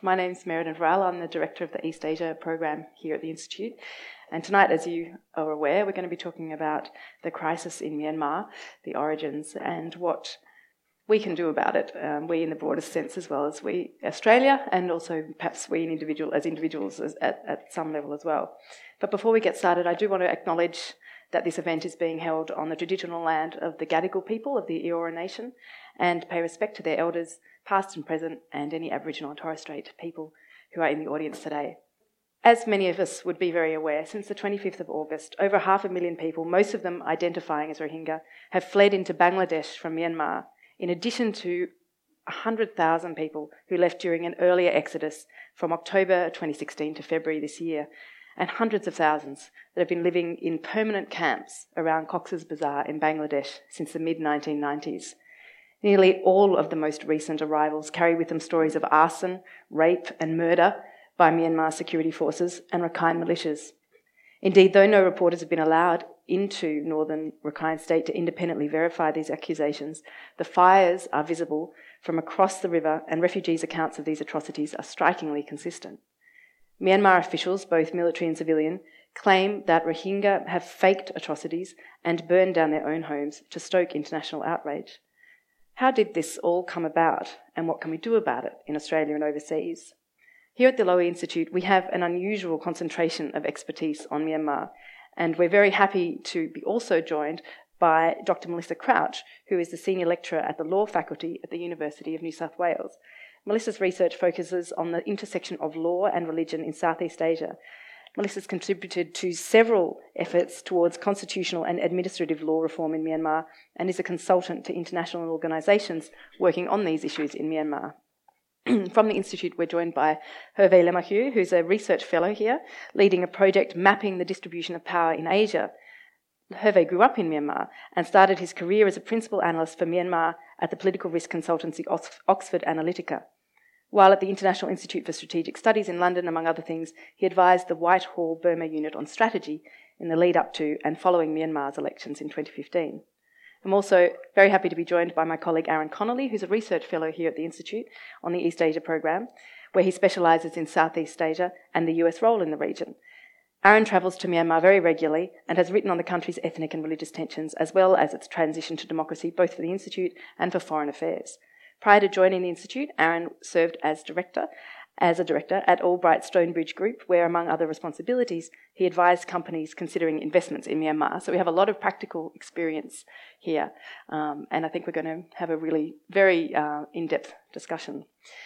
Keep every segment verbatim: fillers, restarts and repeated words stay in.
My name's Meriden Varela. I'm the Director of the East Asia Program here at the Institute. And tonight, as you are aware, we're going to be talking about the crisis in Myanmar, the origins, and what we can do about it, um, we in the broadest sense as well as we, Australia, and also perhaps we in individual, as individuals as, at, at some level as well. But before we get started, I do want to acknowledge that this event is being held on the traditional land of the Gadigal people of the Eora Nation, and pay respect to their elders, past and present, and any Aboriginal and Torres Strait people who are in the audience today. As many of us would be very aware, since the twenty-fifth of August, over half a million people, most of them identifying as Rohingya, have fled into Bangladesh from Myanmar, in addition to one hundred thousand people who left during an earlier exodus from October twenty sixteen to February this year, and hundreds of thousands that have been living in permanent camps around Cox's Bazar in Bangladesh since the mid nineteen nineties. Nearly all of the most recent arrivals carry with them stories of arson, rape and murder by Myanmar security forces and Rakhine militias. Indeed, though no reporters have been allowed into northern Rakhine State to independently verify these accusations, the fires are visible from across the river, and refugees' accounts of these atrocities are strikingly consistent. Myanmar officials, both military and civilian, claim that Rohingya have faked atrocities and burned down their own homes to stoke international outrage. How did this all come about, and what can we do about it in Australia and overseas? Here at the Lowy Institute, we have an unusual concentration of expertise on Myanmar, and we're very happy to be also joined by Doctor Melissa Crouch, who is the Senior Lecturer at the Law Faculty at the University of New South Wales. Melissa's research focuses on the intersection of law and religion in Southeast Asia. Melissa's contributed to several efforts towards constitutional and administrative law reform in Myanmar and is a consultant to international organisations working on these issues in Myanmar. From the Institute, we're joined by Hervé Lemahieu, who's a research fellow here, leading a project mapping the distribution of power in Asia. Hervé grew up in Myanmar and started his career as a principal analyst for Myanmar at the political risk consultancy Oxford Analytica. While at the International Institute for Strategic Studies in London, among other things, he advised the Whitehall Burma Unit on strategy in the lead up to and following Myanmar's elections in twenty fifteen. I'm also very happy to be joined by my colleague Aaron Connolly, who's a research fellow here at the Institute on the East Asia Program, where he specialises in Southeast Asia and the U S role in the region. Aaron travels to Myanmar very regularly and has written on the country's ethnic and religious tensions, as well as its transition to democracy, both for the Institute and for Foreign Affairs. Prior to joining the Institute, Aaron served as director, as a director at Albright Stonebridge Group, where, among other responsibilities, he advised companies considering investments in Myanmar. So we have a lot of practical experience here, um, and I think we're going to have a really very uh, in-depth discussion.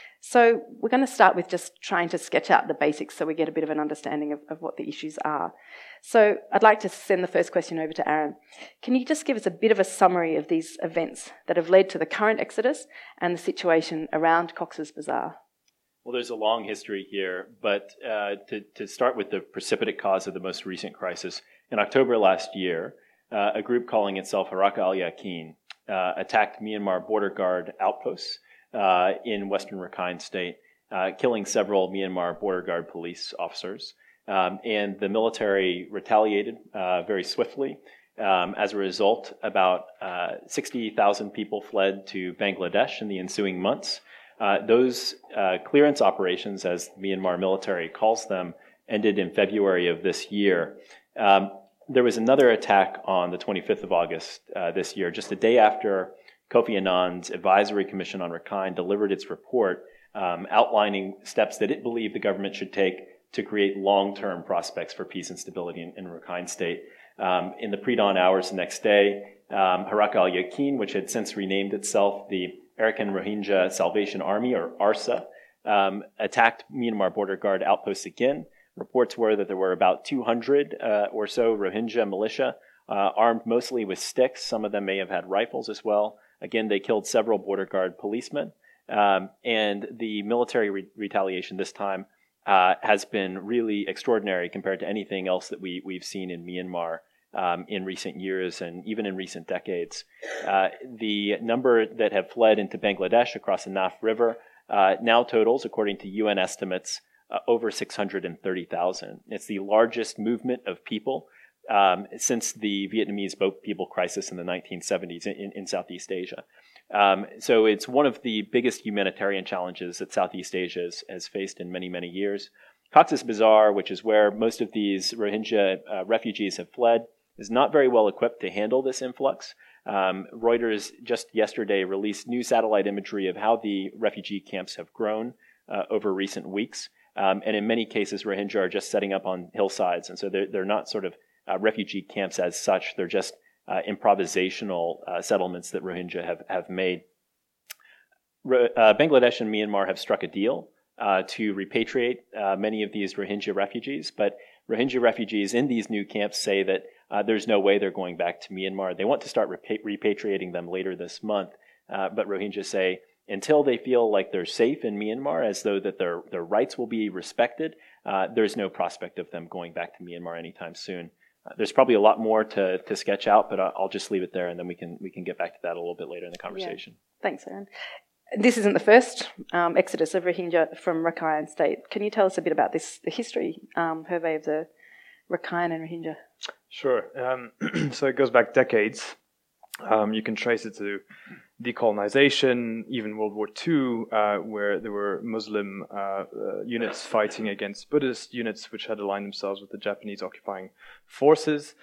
So we're going to start with just trying to sketch out the basics so we get a bit of an understanding of, of what the issues are. So I'd like to send the first question over to Aaron. Can you just give us a bit of a summary of these events that have led to the current exodus and the situation around Cox's Bazar? Well, there's a long history here, but uh, to, to start with the precipitate cause of the most recent crisis, in October last year, uh, a group calling itself Haraka al-Yaqin uh, attacked Myanmar border guard outposts Uh, in western Rakhine State, uh, killing several Myanmar border guard police officers. Um, and the military retaliated uh, very swiftly. Um, as a result, about uh, sixty thousand people fled to Bangladesh in the ensuing months. Uh, those uh, clearance operations, as the Myanmar military calls them, ended in February of this year. Um, there was another attack on the twenty-fifth of August uh, this year, just a day after Kofi Annan's Advisory Commission on Rakhine delivered its report um, outlining steps that it believed the government should take to create long-term prospects for peace and stability in, in Rakhine State. Um, in the pre-dawn hours the next day, um, Haraka al-Yaqin, which had since renamed itself the Arakan Rohingya Salvation Army, or ARSA, um, attacked Myanmar border guard outposts again. Reports were that there were about two hundred uh, or so Rohingya militia, uh, armed mostly with sticks. Some of them may have had rifles as well. Again, they killed several border guard policemen, um, and the military re- retaliation this time uh, has been really extraordinary compared to anything else that we, we've seen in Myanmar um, in recent years and even in recent decades. Uh, the number that have fled into Bangladesh across the Naf River uh, now totals, according to U N estimates, uh, over six hundred thirty thousand. It's the largest movement of people um, since the Vietnamese boat people crisis in the nineteen seventies in, in Southeast Asia. Um, so it's one of the biggest humanitarian challenges that Southeast Asia has, has faced in many, many years. Cox's Bazar, which is where most of these Rohingya uh, refugees have fled, is not very well equipped to handle this influx. Um, Reuters just yesterday released new satellite imagery of how the refugee camps have grown uh, over recent weeks. Um, and in many cases, Rohingya are just setting up on hillsides. And so they're, they're not sort of uh, refugee camps as such. They're just uh, improvisational uh, settlements that Rohingya have, have made. Uh, Bangladesh and Myanmar have struck a deal uh, to repatriate uh, many of these Rohingya refugees. But Rohingya refugees in these new camps say that uh, there's no way they're going back to Myanmar. They want to start repa- repatriating them later this month. Uh, but Rohingya say, until they feel like they're safe in Myanmar, as though that their, their rights will be respected, uh, there's no prospect of them going back to Myanmar anytime soon. Uh, there's probably a lot more to, to sketch out, but I'll just leave it there, and then we can we can get back to that a little bit later in the conversation. Yeah. Thanks, Aaron. This isn't the first um, exodus of Rohingya from Rakhine State. Can you tell us a bit about this, the history, um, Hervé, of the Rakhine and Rohingya? Sure. Um, so it goes back decades. Um, you can trace it to decolonization, even World War Two, uh, where there were Muslim uh, uh, units fighting against Buddhist units, which had aligned themselves with the Japanese occupying forces.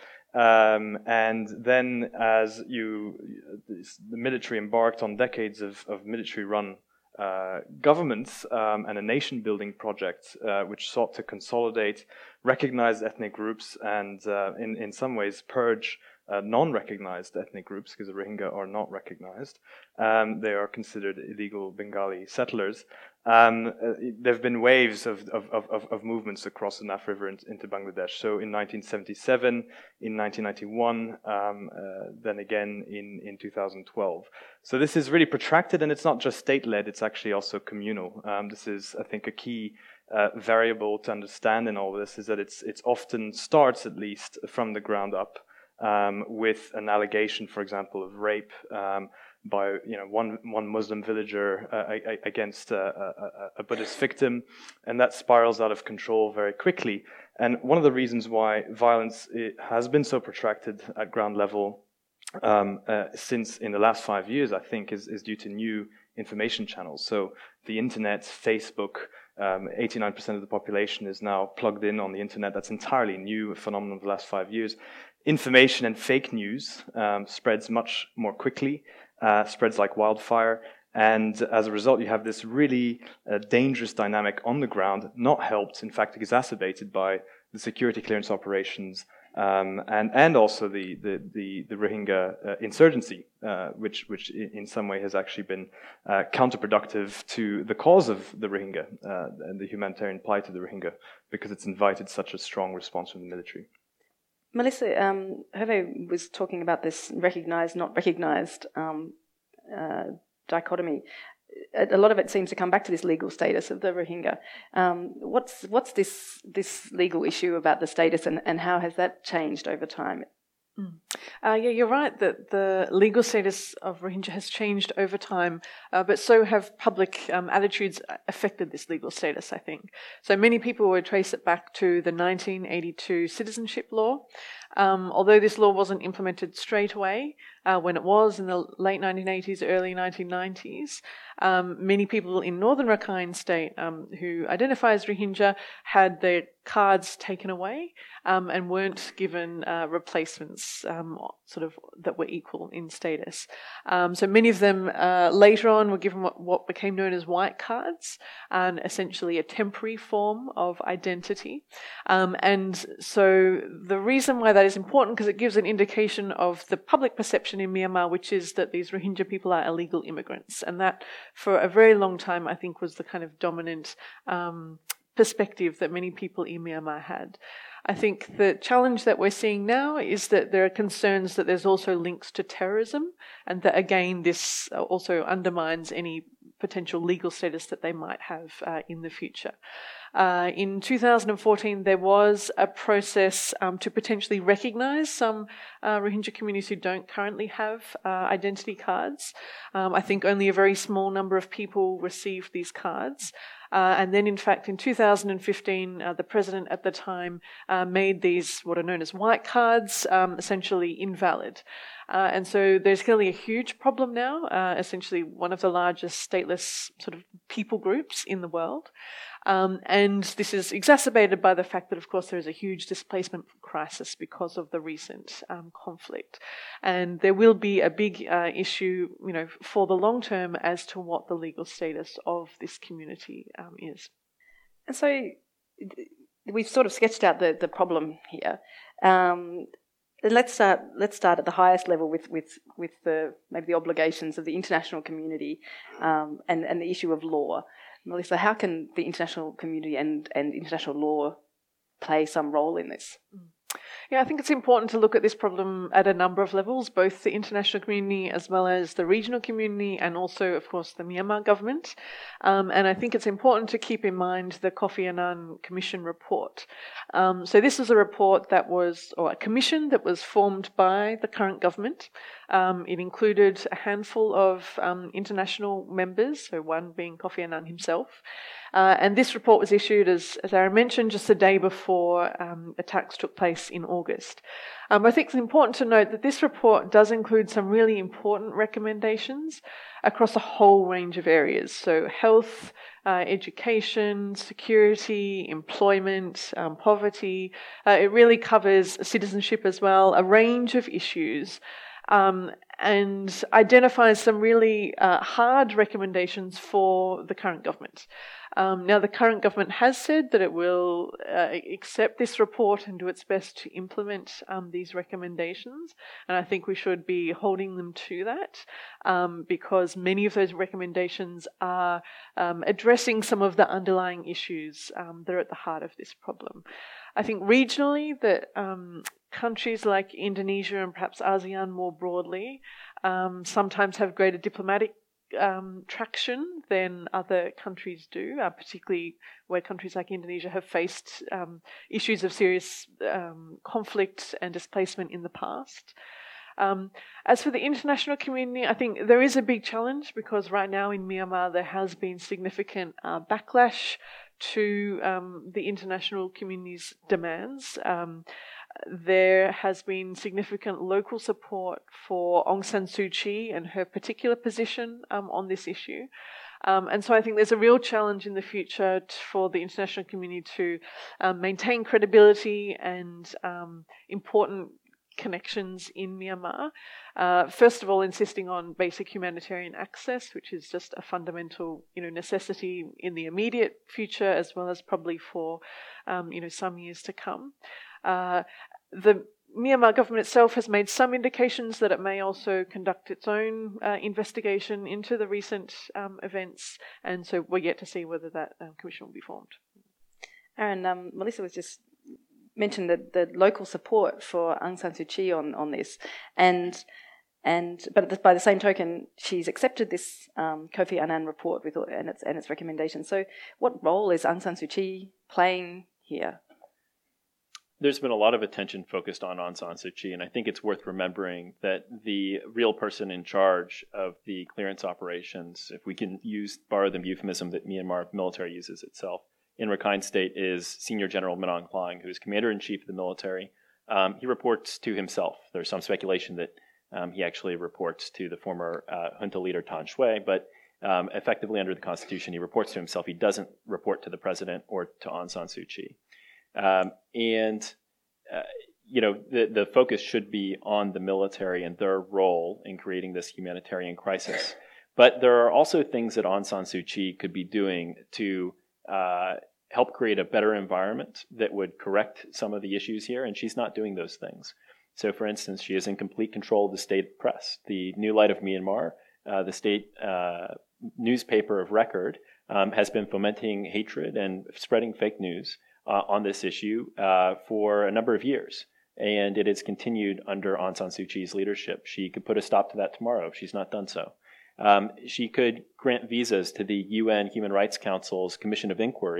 Um, and then as you, the military embarked on decades of, of military-run uh, governments um, and a nation-building project uh, which sought to consolidate recognized ethnic groups and uh, in, in some ways purge uh, non-recognized ethnic groups, because the Rohingya are not recognized. Um, they are considered illegal Bengali settlers. Um, uh, there have been waves of, of, of, of movements across the Naf River in, into Bangladesh. So in nineteen seventy-seven, in nineteen ninety-one, um, uh, then again in, in two thousand twelve. So this is really protracted, and it's not just state-led, it's actually also communal. Um, this is, I think, a key uh, variable to understand in all this, is that it's it's often starts, at least, from the ground up, um, with an allegation, for example, of rape, um, by you know one one Muslim villager uh, against a, a, a Buddhist victim, and that spirals out of control very quickly. And one of the reasons why violence has been so protracted at ground level um, uh, since in the last five years, I think, is, is due to new information channels. So the internet, Facebook, um, eighty-nine percent of the population is now plugged in on the internet. That's entirely new, a phenomenon of the last five years. Information and fake news um, spreads much more quickly. Uh, spreads like wildfire, and as a result you have this really uh, dangerous dynamic on the ground, not helped, in fact exacerbated by the security clearance operations um, and and also the the the, the Rohingya uh, insurgency, uh, which which in some way has actually been uh, counterproductive to the cause of the Rohingya uh, and the humanitarian plight of the Rohingya, because it's invited such a strong response from the military. Melissa, um, Hervé was talking about this recognised, not recognised um, uh, dichotomy. A, a lot of it seems to come back to this legal status of the Rohingya. Um, what's what's this this legal issue about the status, and, and how has that changed over time? Mm. Uh, yeah, you're right that the legal status of Rohingya has changed over time, uh, but so have public um, attitudes affected this legal status, I think. So many people would trace it back to the nineteen eighty-two citizenship law. Um, although this law wasn't implemented straight away, uh, when it was in the late nineteen eighties, early nineteen nineties, um, many people in northern Rakhine State um, who identify as Rohingya had their cards taken away um, and weren't given uh, replacements um, sort of that were equal in status. Um, so many of them uh, later on were given what, what became known as white cards, and essentially a temporary form of identity. Um, and so the reason why that is important, because it gives an indication of the public perception in Myanmar, which is that these Rohingya people are illegal immigrants. And that, for a very long time, I think was the kind of dominant um, perspective that many people in Myanmar had. I think the challenge that we're seeing now is that there are concerns that there's also links to terrorism, and that, again, this also undermines any potential legal status that they might have uh, in the future. Uh, in two thousand fourteen, there was a process um, to potentially recognise some uh, Rohingya communities who don't currently have uh, identity cards. Um, I think only a very small number of people received these cards. Uh, and then, in fact, in two thousand fifteen, uh, the president at the time uh, made these what are known as white cards um, essentially invalid. Uh, and so there's clearly a huge problem now, uh, essentially one of the largest stateless sort of people groups in the world. Um, and this is exacerbated by the fact that, of course, there is a huge displacement crisis because of the recent um, conflict. And there will be a big uh, issue, you know, for the long term as to what the legal status of this community um, is. And so we've sort of sketched out the, the problem here. Um, let's start. Let's start at the highest level with with with the maybe the obligations of the international community um, and and the issue of law. Melissa, how can the international community and, and international law play some role in this? Yeah, I think it's important to look at this problem at a number of levels, both the international community as well as the regional community and also, of course, the Myanmar government. Um, and I think it's important to keep in mind the Kofi Annan Commission report. Um, so this was a report that was, or a commission that was formed by the current government. Um, it included a handful of um, international members, so one being Kofi Annan himself. Uh, and this report was issued, as, as Aaron mentioned, just the day before um, attacks took place in August. Um, I think it's important to note that this report does include some really important recommendations across a whole range of areas. So health, uh, education, security, employment, um, poverty. Uh, it really covers citizenship as well, a range of issues. Um, and identifies some really uh, hard recommendations for the current government. Um, now, the current government has said that it will uh, accept this report and do its best to implement um, these recommendations, and I think we should be holding them to that um, because many of those recommendations are um, addressing some of the underlying issues um, that are at the heart of this problem. I think regionally that um, countries like Indonesia and perhaps ASEAN more broadly um, sometimes have greater diplomatic um, traction than other countries do, uh, particularly where countries like Indonesia have faced um, issues of serious um, conflict and displacement in the past. Um, as for the international community, I think there is a big challenge because right now in Myanmar there has been significant uh, backlash to um, the international community's demands. Um, there has been significant local support for Aung San Suu Kyi and her particular position um, on this issue. Um, and so I think there's a real challenge in the future t- for the international community to um, maintain credibility and um, important connections in Myanmar. Uh, first of all, insisting on basic humanitarian access, which is just a fundamental, you know, necessity in the immediate future, as well as probably for, um, you know, some years to come. Uh, the Myanmar government itself has made some indications that it may also conduct its own uh, investigation into the recent um, events, and so we're yet to see whether that um, commission will be formed. Aaron, um, Melissa was just mentioned the, the local support for Aung San Suu Kyi on, on this, and and but by the same token, she's accepted this um, Kofi Annan report with and its and its recommendations. So, what role is Aung San Suu Kyi playing here? There's been a lot of attention focused on Aung San Suu Kyi, and I think it's worth remembering that the real person in charge of the clearance operations, if we can use borrow the euphemism that Myanmar military uses itself, in Rakhine State is Senior General Min Aung Hlaing, who is Commander-in-Chief of the military. Um, he reports to himself. There's some speculation that um, he actually reports to the former uh, junta leader Tan Shwe, but um, effectively under the Constitution, he reports to himself. He doesn't report to the president or to Aung San Suu Kyi. Um, and, uh, you know, the, the focus should be on the military and their role in creating this humanitarian crisis. But there are also things that Aung San Suu Kyi could be doing to uh, help create a better environment that would correct some of the issues here, and she's not doing those things. So, for instance, she is in complete control of the state press. The New Light of Myanmar, uh, the state uh, newspaper of record, um, has been fomenting hatred and spreading fake news Uh, on this issue uh, for a number of years. And it has continued under Aung San Suu Kyi's leadership. She could put a stop to that tomorrow if she's not done so. Um, she could grant visas to the U N Human Rights Council's Commission of Inquiry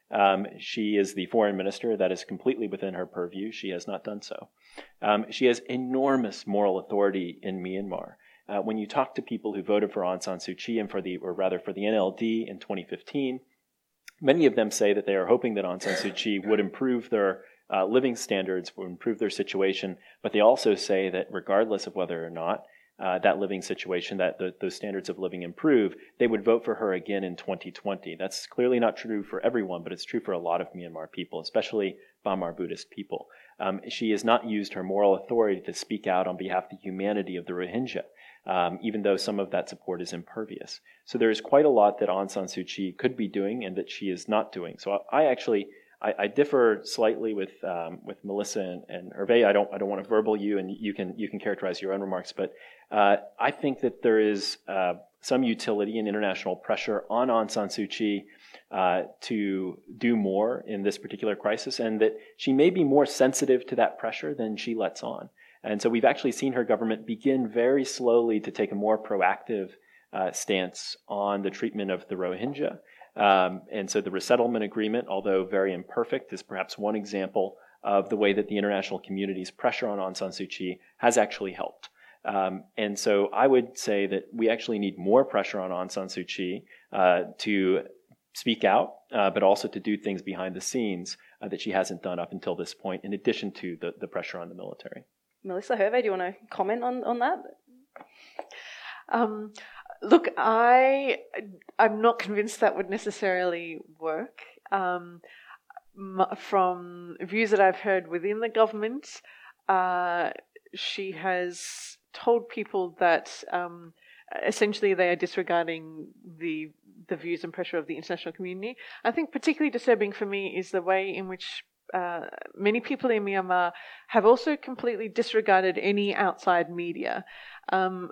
Um, she is the foreign minister. That is completely within her purview. She has not done so. Um, she has enormous moral authority in Myanmar. Uh, when you talk to people who voted for Aung San Suu Kyi and for the, or rather for the N L D in twenty fifteen, many of them say that they are hoping that Aung San Suu Kyi would improve their uh, living standards, would improve their situation, but they also say that regardless of whether or not uh, that living situation, that the, those standards of living improve, they would vote for her again in twenty twenty. That's clearly not true for everyone, but it's true for a lot of Myanmar people, especially Bamar Buddhist people. Um, she has not used her moral authority to speak out on behalf of the humanity of the Rohingya. Um, even though some of that support is impervious. So there is quite a lot that Aung San Suu Kyi could be doing and that she is not doing. So I, I actually, I, I differ slightly with um, with Melissa and, and Hervé. I don't I don't want to verbal you, and you can you can characterize your own remarks. But uh, I think that there is uh, some utility and international pressure on Aung San Suu Kyi uh, to do more in this particular crisis, and that she may be more sensitive to that pressure than she lets on. And so we've actually seen her government begin very slowly to take a more proactive uh, stance on the treatment of the Rohingya. Um, and so the resettlement agreement, although very imperfect, is perhaps one example of the way that the international community's pressure on Aung San Suu Kyi has actually helped. Um, and so I would say that we actually need more pressure on Aung San Suu Kyi uh, to speak out, uh, but also to do things behind the scenes uh, that she hasn't done up until this point, in addition to the, the pressure on the military. Melissa, Hervé, do you want to comment on, on that? Um, look, I, I'm not convinced that would necessarily work. Um, from views that I've heard within the government, uh, she has told people that um, essentially they are disregarding the the views and pressure of the international community. I think particularly disturbing for me is the way in which Uh, many people in Myanmar have also completely disregarded any outside media. Um,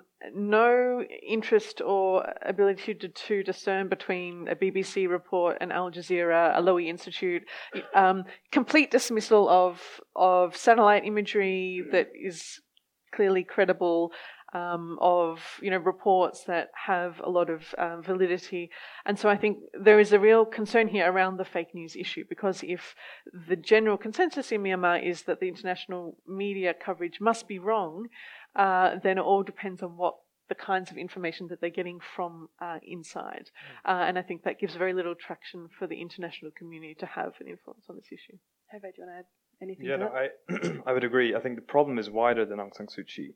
no interest or ability to, to discern between a B B C report, an Al Jazeera, a Lowy Institute, um, complete dismissal of of satellite imagery that is clearly credible, um, of you know reports that have a lot of um, validity, and so I think there is a real concern here around the fake news issue, because if the general consensus in Myanmar is that the international media coverage must be wrong, uh, then it all depends on what the kinds of information that they're getting from uh, inside, uh, and I think that gives very little traction for the international community to have an influence on this issue. Hervé, do you want to add anything yeah, to no, that? I, I would agree. I think the problem is wider than Aung San Suu Kyi.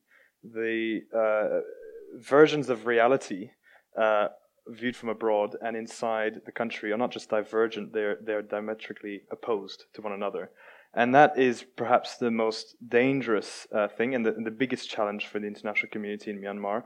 The uh, versions of reality uh, viewed from abroad and inside the country are not just divergent, they're, they're diametrically opposed to one another. And that is perhaps the most dangerous uh, thing and the, and the biggest challenge for the international community in Myanmar.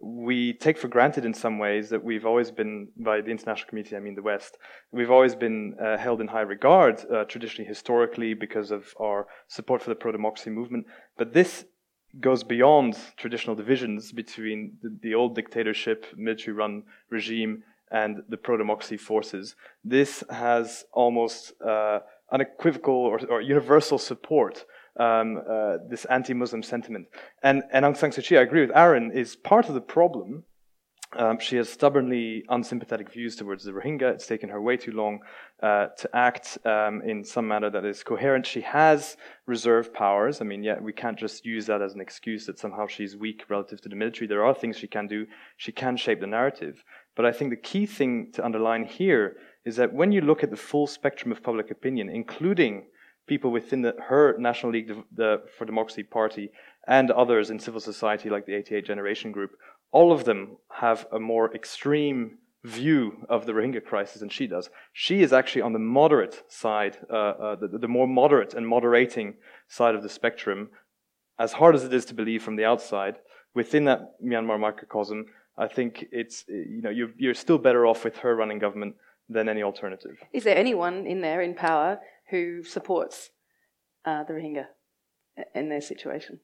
We take for granted in some ways that we've always been, by the international community, I mean the West, we've always been uh, held in high regard, uh, traditionally, historically, because of our support for the pro-democracy movement. But this goes beyond traditional divisions between the, the old dictatorship, military-run regime, and the pro-democracy forces. This has almost uh, unequivocal or, or universal support, um, uh, this anti-Muslim sentiment. And, and Aung San Suu Kyi, I agree with Aaron, is part of the problem. Um, she has stubbornly unsympathetic views towards the Rohingya. It's taken her way too long uh, to act um, in some manner that is coherent. She has reserve powers. I mean, yeah, we can't just use that as an excuse that somehow she's weak relative to the military. There are things she can do. She can shape the narrative. But I think the key thing to underline here is that when you look at the full spectrum of public opinion, including people within the, her National League the, the, for Democracy party and others in civil society like the eighty-eight Generation Group, all of them have a more extreme view of the Rohingya crisis than she does. She is actually on the moderate side, uh, uh, the, the more moderate and moderating side of the spectrum. As hard as it is to believe from the outside, within that Myanmar microcosm, I think it's, you know, you're, you're still better off with her running government than any alternative. Is there anyone in there in power who supports uh, the Rohingya in their situation?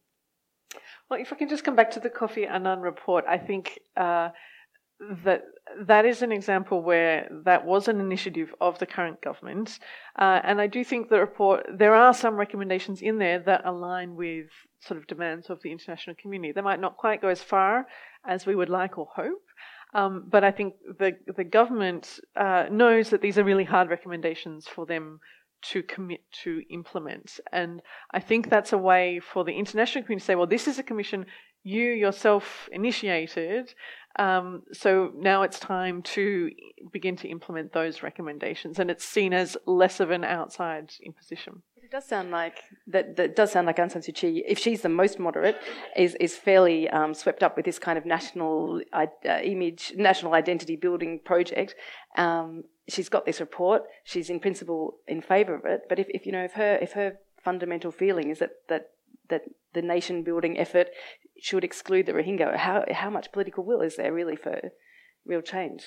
Well, if I can just come back to the Kofi Annan report, I think uh, that that is an example where that was an initiative of the current government. Uh, and I do think the report, there are some recommendations in there that align with sort of demands of the international community. They might not quite go as far as we would like or hope, Um, but I think the the government uh, knows that these are really hard recommendations for them to commit to implement. And I think that's a way for the international community to say, well, this is a commission you yourself initiated, um, so now it's time to begin to implement those recommendations, and it's seen as less of an outside imposition. It does sound like that. That does sound like Aung San Suu Kyi, if she's the most moderate, is is fairly um, swept up with this kind of national uh, image, national identity building project. Um, she's got this report. She's in principle in favour of it. But if, if you know, if her if her fundamental feeling is that that that the nation building effort should exclude the Rohingya, how how much political will is there really for real change?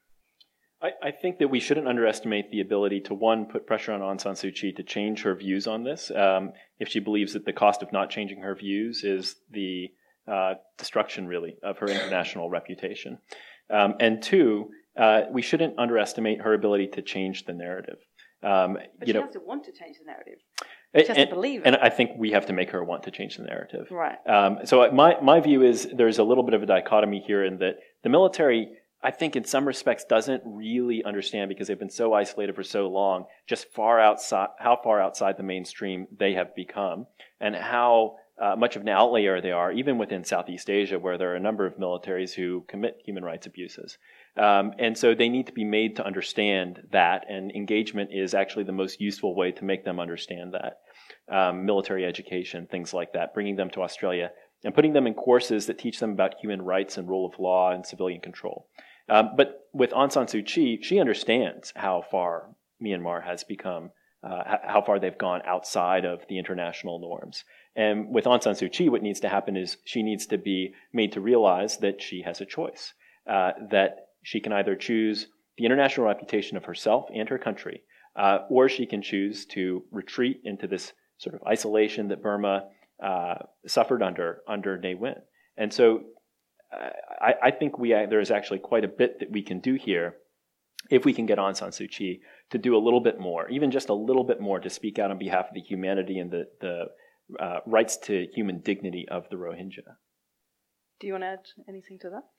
I, I think that we shouldn't underestimate the ability to, one, put pressure on Aung San Suu Kyi to change her views on this. Um, if she believes that the cost of not changing her views is the uh, destruction, really, of her international reputation. Um, and two, uh, we shouldn't underestimate her ability to change the narrative. Um, but you she know, has to want to change the narrative. She has and, to believe it. And I think we have to make her want to change the narrative. Right. Um, so my, my view is there's a little bit of a dichotomy here in that the military, I think in some respects, doesn't really understand, because they've been so isolated for so long, just far outside, how far outside the mainstream they have become, and how uh, much of an outlier they are, even within Southeast Asia, where there are a number of militaries who commit human rights abuses. Um, and so they need to be made to understand that, and engagement is actually the most useful way to make them understand that. Um, military education, things like that, bringing them to Australia and putting them in courses that teach them about human rights and rule of law and civilian control. Um, but with Aung San Suu Kyi, she understands how far Myanmar has become, uh, how far they've gone outside of the international norms. And with Aung San Suu Kyi, what needs to happen is she needs to be made to realize that she has a choice, uh, that she can either choose the international reputation of herself and her country, uh, or she can choose to retreat into this sort of isolation that Burma uh, suffered under under Ne Win. And so uh, I, I think we uh, there is actually quite a bit that we can do here if we can get Aung San Suu Kyi to do a little bit more, even just a little bit more, to speak out on behalf of the humanity and the, the uh, rights to human dignity of the Rohingya. Do you want to add anything to that?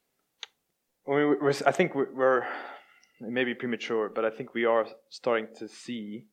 I mean, we're, I think we're, we're it may be premature, but I think we are starting to see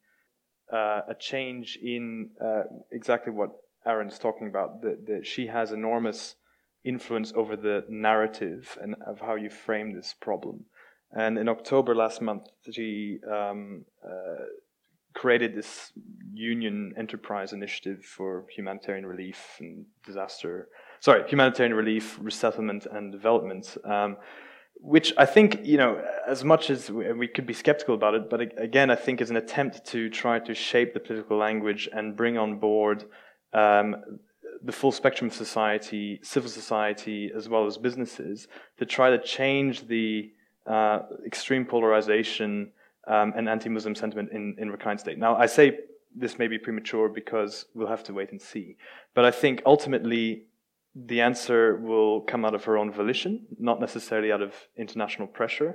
uh, a change in uh, exactly what Aaron's talking about. That, that she has enormous influence over the narrative and of how you frame this problem. And in October last month, she um, uh, created this Union Enterprise Initiative for humanitarian relief and disaster. Sorry, humanitarian relief, resettlement, and development. Um, Which I think, you know, as much as we, we could be skeptical about it, but again, I think is an attempt to try to shape the political language and bring on board um, the full spectrum of society, civil society, as well as businesses, to try to change the uh, extreme polarization um, and anti-Muslim sentiment in, in Rakhine State. Now, I say this may be premature because we'll have to wait and see. But I think ultimately, the answer will come out of her own volition, not necessarily out of international pressure.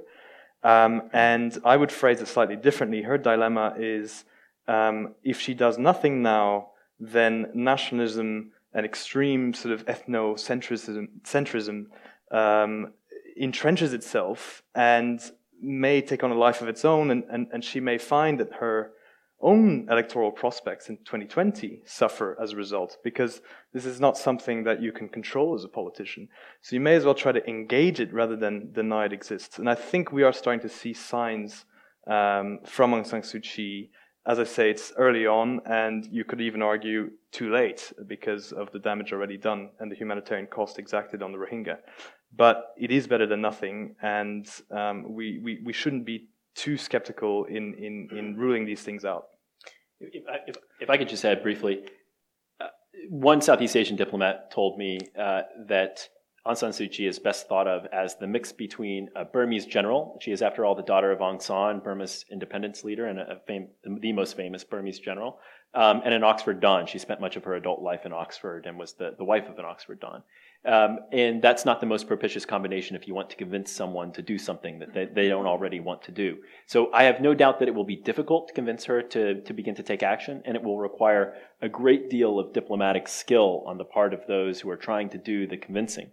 Um, and I would phrase it slightly differently. Her dilemma is, um, if she does nothing now, then nationalism and extreme sort of ethnocentrism centrism, um, entrenches itself and may take on a life of its own, and, and, and she may find that her own electoral prospects in twenty twenty suffer as a result, because this is not something that you can control as a politician. So you may as well try to engage it rather than deny it exists. And I think we are starting to see signs um, from Aung San Suu Kyi. As I say, it's early on, and you could even argue too late because of the damage already done and the humanitarian cost exacted on the Rohingya. But it is better than nothing, and um, we, we, we shouldn't be too skeptical in, in, in ruling these things out. If I, if, if I could just add briefly, uh, one Southeast Asian diplomat told me uh, that Aung San Suu Kyi is best thought of as the mix between a Burmese general. She is, after all, the daughter of Aung San, Burma's independence leader and a fam- the most famous Burmese general, um, and an Oxford Don. She spent much of her adult life in Oxford and was the, the wife of an Oxford Don. Um, and that's not the most propitious combination if you want to convince someone to do something that they, they don't already want to do. So I have no doubt that it will be difficult to convince her to, to begin to take action, and it will require a great deal of diplomatic skill on the part of those who are trying to do the convincing.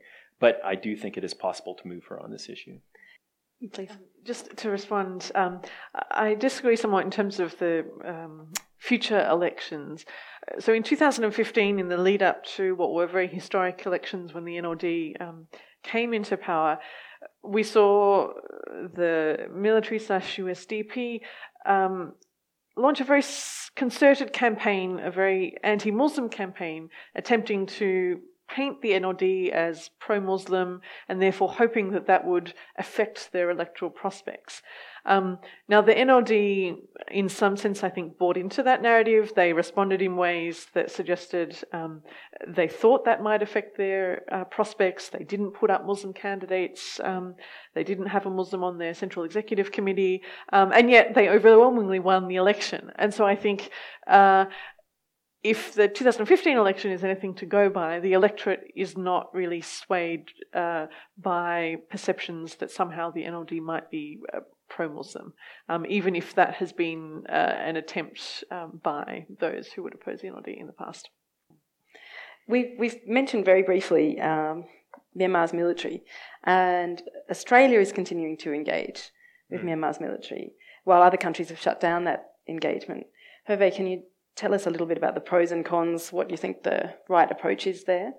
but I do think it is possible to move her on this issue. Please. Um, just to respond, um, I disagree somewhat in terms of the um, future elections. So in two thousand fifteen, in the lead up to what were very historic elections when the N O D um, came into power, we saw the military slash U S D P um, launch a very concerted campaign, a very anti-Muslim campaign, attempting to paint the N O D as pro-Muslim and therefore hoping that that would affect their electoral prospects. Um, now, the N O D, in some sense, I think, bought into that narrative. They responded in ways that suggested um, they thought that might affect their uh, prospects. They didn't put up Muslim candidates. Um, they didn't have a Muslim on their Central Executive Committee. Um, and yet they overwhelmingly won the election. And so I think uh, if the two thousand fifteen election is anything to go by, the electorate is not really swayed uh, by perceptions that somehow the N O D might be uh, pro-Muslim, um, even if that has been uh, an attempt um, by those who would oppose the N O D in the past. We've, we've mentioned very briefly um, Myanmar's military, and Australia is continuing to engage with mm. Myanmar's military, while other countries have shut down that engagement. Hervé, can you tell us a little bit about the pros and cons, what you think the right approach is there?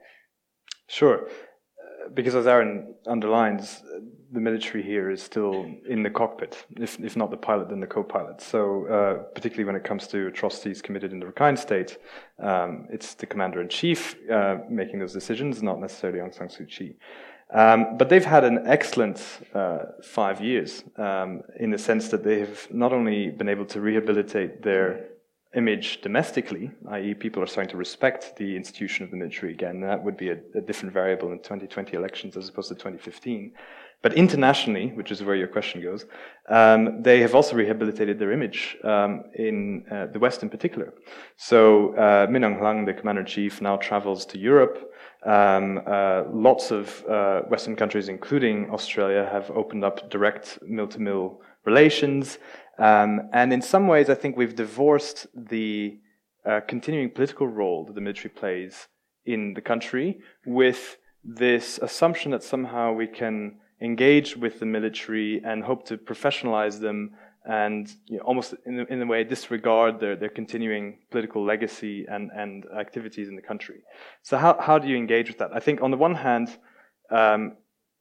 Sure. Uh, because as Aaron underlines, the military here is still in the cockpit, if, if not the pilot, then the co-pilot. So uh, particularly when it comes to atrocities committed in the Rakhine State, um, it's the commander-in-chief uh, making those decisions, not necessarily Aung San Suu Kyi. Um, but they've had an excellent uh, five years um, in the sense that they have not only been able to rehabilitate their image domestically, that is people are starting to respect the institution of the military again. That would be a, a different variable in twenty twenty elections as opposed to twenty fifteen. But internationally, which is where your question goes, um, they have also rehabilitated their image um, in uh, the West in particular. So uh, Min Aung Hlaing, the commander-in-chief, now travels to Europe. Um, uh, lots of uh, Western countries, including Australia, have opened up direct mill-to-mill relations. Um, and in some ways, I think we've divorced the uh, continuing political role that the military plays in the country with this assumption that somehow we can engage with the military and hope to professionalize them and, you know, almost in, in a way disregard their, their continuing political legacy and, and activities in the country. So how, how do you engage with that? I think on the one hand, um,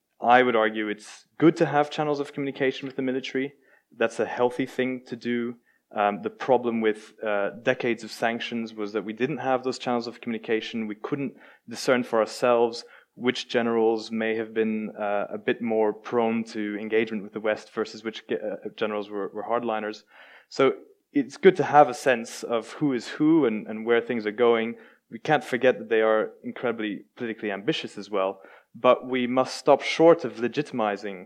I would argue it's good to have channels of communication with the military. That's a healthy thing to do. Um, the problem with uh, decades of sanctions was that we didn't have those channels of communication. We couldn't discern for ourselves which generals may have been uh, a bit more prone to engagement with the West versus which uh, generals were, were hardliners. So it's good to have a sense of who is who and, and where things are going. We can't forget that they are incredibly politically ambitious as well, but we must stop short of legitimizing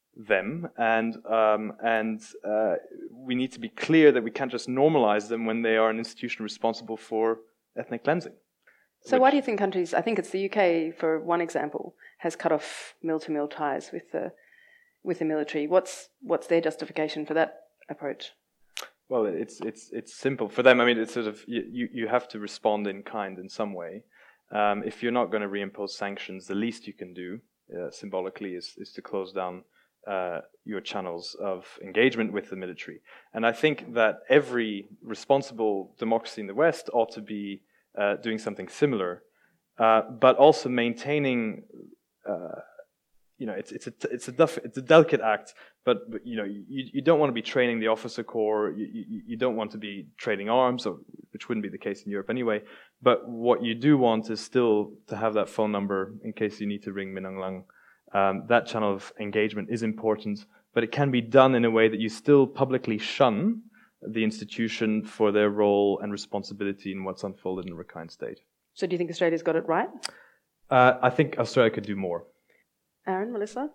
them, and um, and uh, we need to be clear that we can't just normalize them when they are an institution responsible for ethnic cleansing. So why do you think countries, I think it's the U K, for one example, has cut off mill-to-mill ties with the with the military? What's what's their justification for that approach? Well, it's it's it's simple for them. I mean, it's sort of you you have to respond in kind in some way. Um, if you're not going to reimpose sanctions, the least you can do uh, symbolically is is to close down Uh, your channels of engagement with the military. And I think that every responsible democracy in the West ought to be uh, doing something similar, uh, but also maintaining, uh, you know, it's it's a it's a def- it's a delicate act, but, but you know, you, you don't want to be training the officer corps, you, you, you don't want to be trading arms, or, which wouldn't be the case in Europe anyway, but what you do want is still to have that phone number in case you need to ring Min Aung Hlaing. Um, that channel of engagement is important, but it can be done in a way that you still publicly shun the institution for their role and responsibility in what's unfolded in the Rakhine State. So do you think Australia's got it right? Uh, I think Australia could do more. Aaron, Melissa?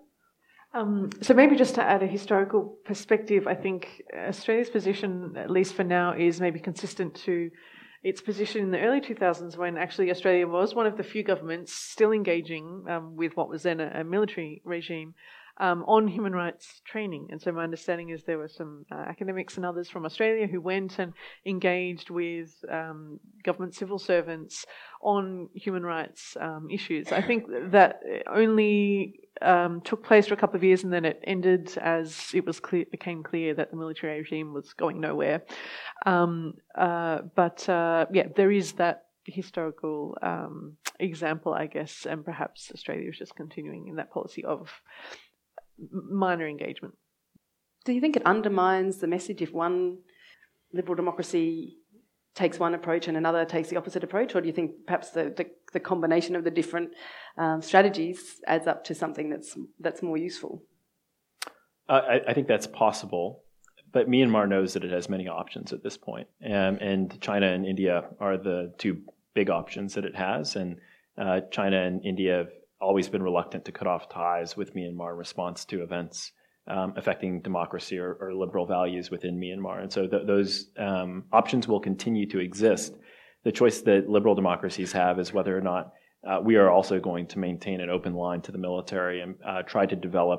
Um, so maybe just to add a historical perspective, I think Australia's position, at least for now, is maybe consistent to its position in the early two thousands, when actually Australia was one of the few governments still engaging um, with what was then a, a military regime. um, on human rights training. And so my understanding is there were some uh, academics and others from Australia who went and engaged with um, government civil servants on human rights um, issues. I think that only um, took place for a couple of years, and then it ended as it was clear, became clear that the military regime was going nowhere. Um, uh, but uh, yeah, there is that historical um, example, I guess, and perhaps Australia is just continuing in that policy of minor engagement. Do you think it undermines the message if one liberal democracy takes one approach and another takes the opposite approach, or do you think perhaps the, the, the combination of the different um, strategies adds up to something that's that's more useful? Uh, I, I think that's possible, but Myanmar knows that it has many options at this point, um, and China and India are the two big options that it has, and uh, China and India have always been reluctant to cut off ties with Myanmar in response to events Um, affecting democracy or, or liberal values within Myanmar. And so th- those um, options will continue to exist. The choice that liberal democracies have is whether or not uh, we are also going to maintain an open line to the military and uh, try to develop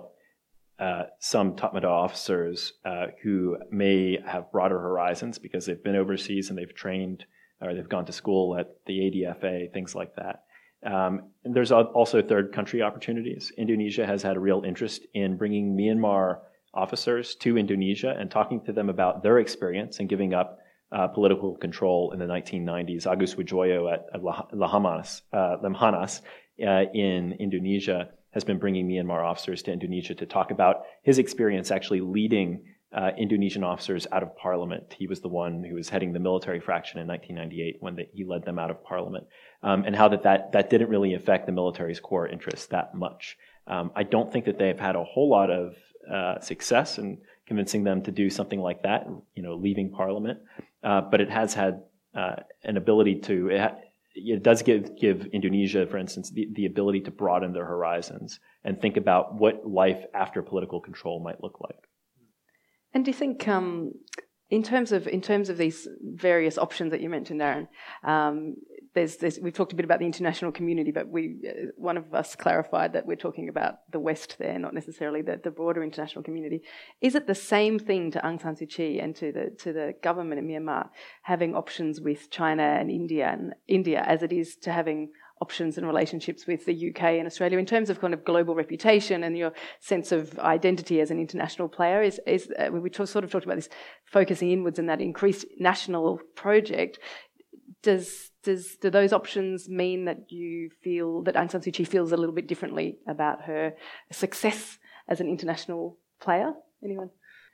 uh, some Tatmadaw officers uh, who may have broader horizons because they've been overseas and they've trained or they've gone to school at the A D F A, things like that. Um, and there's also third country opportunities. Indonesia has had a real interest in bringing Myanmar officers to Indonesia and talking to them about their experience and giving up uh, political control in the nineteen nineties. Agus Wijoyo at, at Lemhanas, uh, Lemhanas uh, in Indonesia has been bringing Myanmar officers to Indonesia to talk about his experience actually leading uh, Indonesian officers out of parliament. He was the one who was heading the military fraction in nineteen ninety-eight when the, he led them out of parliament. Um, and how that, that that didn't really affect the military's core interests that much. Um, I don't think that they've had a whole lot of uh, success in convincing them to do something like that, you know, leaving parliament. Uh, but it has had uh, an ability to, it, ha- it does give, give Indonesia, for instance, the, the ability to broaden their horizons and think about what life after political control might look like. And do you think, um, in terms of in terms of these various options that you mentioned, Aaron, um, There's, there's, we've talked a bit about the international community, but we, uh, one of us clarified that we're talking about the West there, not necessarily the, the broader international community. Is it the same thing to Aung San Suu Kyi and to the to the government in Myanmar having options with China and India and India as it is to having options and relationships with the U K and Australia in terms of kind of global reputation and your sense of identity as an international player? Is is uh, we t- sort of talked about this focusing inwards and that increased national project. Does does do those options mean that you feel that Aung San Suu Kyi feels a little bit differently about her success as an international player? Anyone?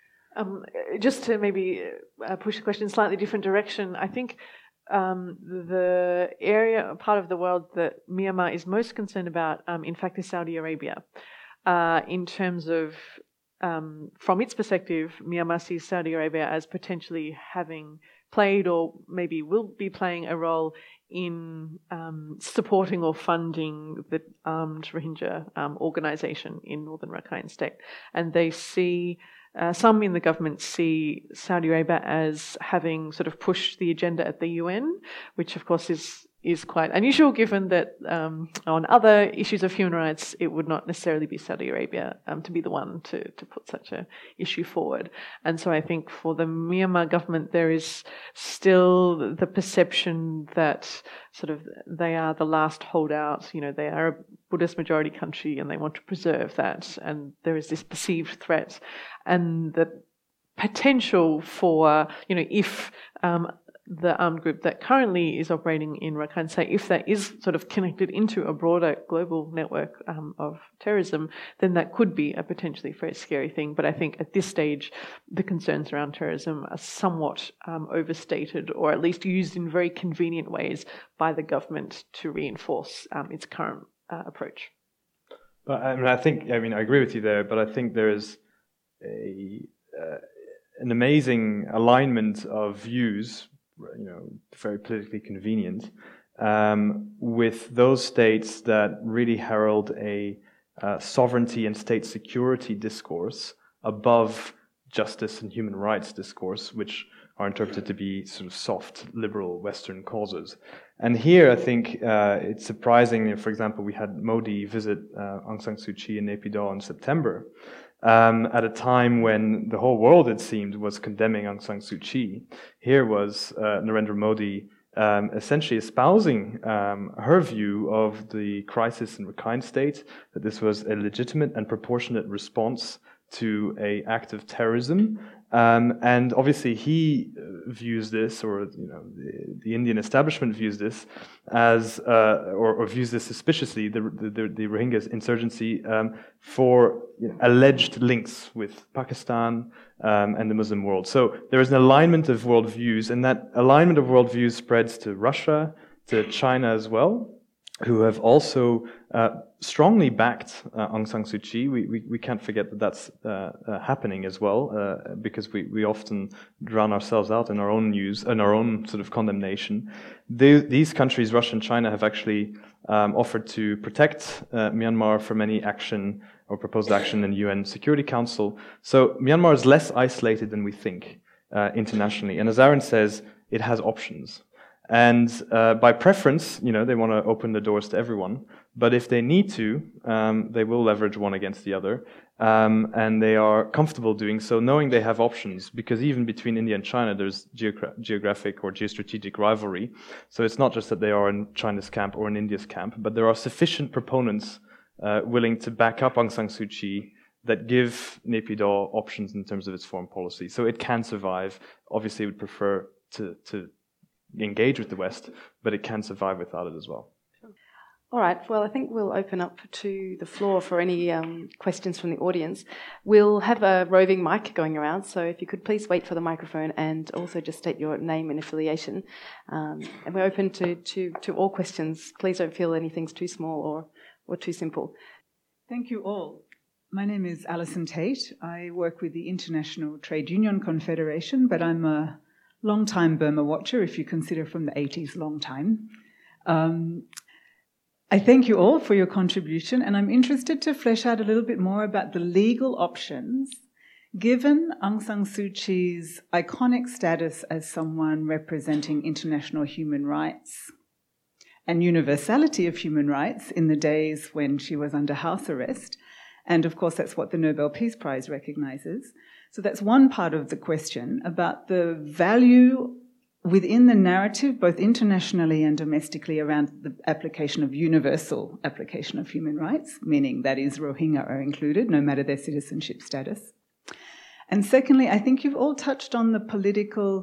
Um, just to maybe uh, push the question in a slightly different direction, I think um, the area, part of the world that Myanmar is most concerned about, um, in fact, is Saudi Arabia. Uh, in terms of, um, from its perspective, Myanmar sees Saudi Arabia as potentially having played or maybe will be playing a role in um, supporting or funding the armed Rohingya um, organisation in northern Rakhine State. And they see, uh, some in the government see Saudi Arabia as having sort of pushed the agenda at the U N, which of course is is quite unusual given that um, on other issues of human rights, it would not necessarily be Saudi Arabia um, to be the one to, to put such a issue forward. And so I think for the Myanmar government, there is still the perception that sort of they are the last holdout. You know, they are a Buddhist majority country and they want to preserve that. And there is this perceived threat and the potential for, you know, if um, the armed group that currently is operating in Rakhine State, if that is sort of connected into a broader global network um, of terrorism, then that could be a potentially very scary thing. But I think at this stage, the concerns around terrorism are somewhat um, overstated, or at least used in very convenient ways by the government to reinforce um, its current uh, approach. But I mean, I think, I mean, I agree with you there, but I think there is a uh, an amazing alignment of views, you know, very politically convenient, um, with those states that really herald a uh, sovereignty and state security discourse above justice and human rights discourse, which are interpreted to be sort of soft, liberal Western causes. And here, I think uh, it's surprising. For example, we had Modi visit uh, Aung San Suu Kyi in Naypyidaw in September, um, at a time when the whole world, it seemed, was condemning Aung San Suu Kyi. Here was uh, Narendra Modi um, essentially espousing um, her view of the crisis in Rakhine State, that this was a legitimate and proportionate response to an act of terrorism. Um, and obviously he views this, or you know, the, the Indian establishment views this as, uh, or, or views this suspiciously, the, the, the Rohingya insurgency, um, for you know, alleged links with Pakistan um, and the Muslim world. So there is an alignment of worldviews, and that alignment of worldviews spreads to Russia, to China as well, who have also uh, strongly backed uh, Aung San Suu Kyi. We, we, we can't forget that that's uh, uh, happening as well, uh, because we, we often drown ourselves out in our own news, in our own sort of condemnation. They, these countries, Russia and China, have actually um, offered to protect uh, Myanmar from any action or proposed action in the U N Security Council. So Myanmar is less isolated than we think uh, internationally. And as Aaron says, it has options. And uh, by preference, you know, they want to open the doors to everyone. But if they need to, um, they will leverage one against the other. Um, and they are comfortable doing so, knowing they have options. Because even between India and China, there's geogra- geographic or geostrategic rivalry. So it's not just that they are in China's camp or in India's camp, but there are sufficient proponents uh, willing to back up Aung San Suu Kyi that give Naypyidaw options in terms of its foreign policy. So it can survive. Obviously, it would prefer to... to engage with the West, but it can survive without it as well. All right, well, I think we'll open up to the floor for any um, questions from the audience. We'll have a roving mic going around, so if you could please wait for the microphone and also just state your name and affiliation. Um, and we're open to, to, to all questions. Please don't feel anything's too small or, or too simple. Thank you all. My name is Alison Tate. I work with the International Trade Union Confederation, but I'm a long-time Burma watcher, if you consider from the eighties, long time. Um, I thank you all for your contribution, and I'm interested to flesh out a little bit more about the legal options given Aung San Suu Kyi's iconic status as someone representing international human rights and universality of human rights in the days when she was under house arrest. And of course, that's what the Nobel Peace Prize recognizes. So that's one part of the question about the value within the narrative, both internationally and domestically, around the application of universal application of human rights, meaning that is Rohingya are included, no matter their citizenship status. And secondly, I think you've all touched on the political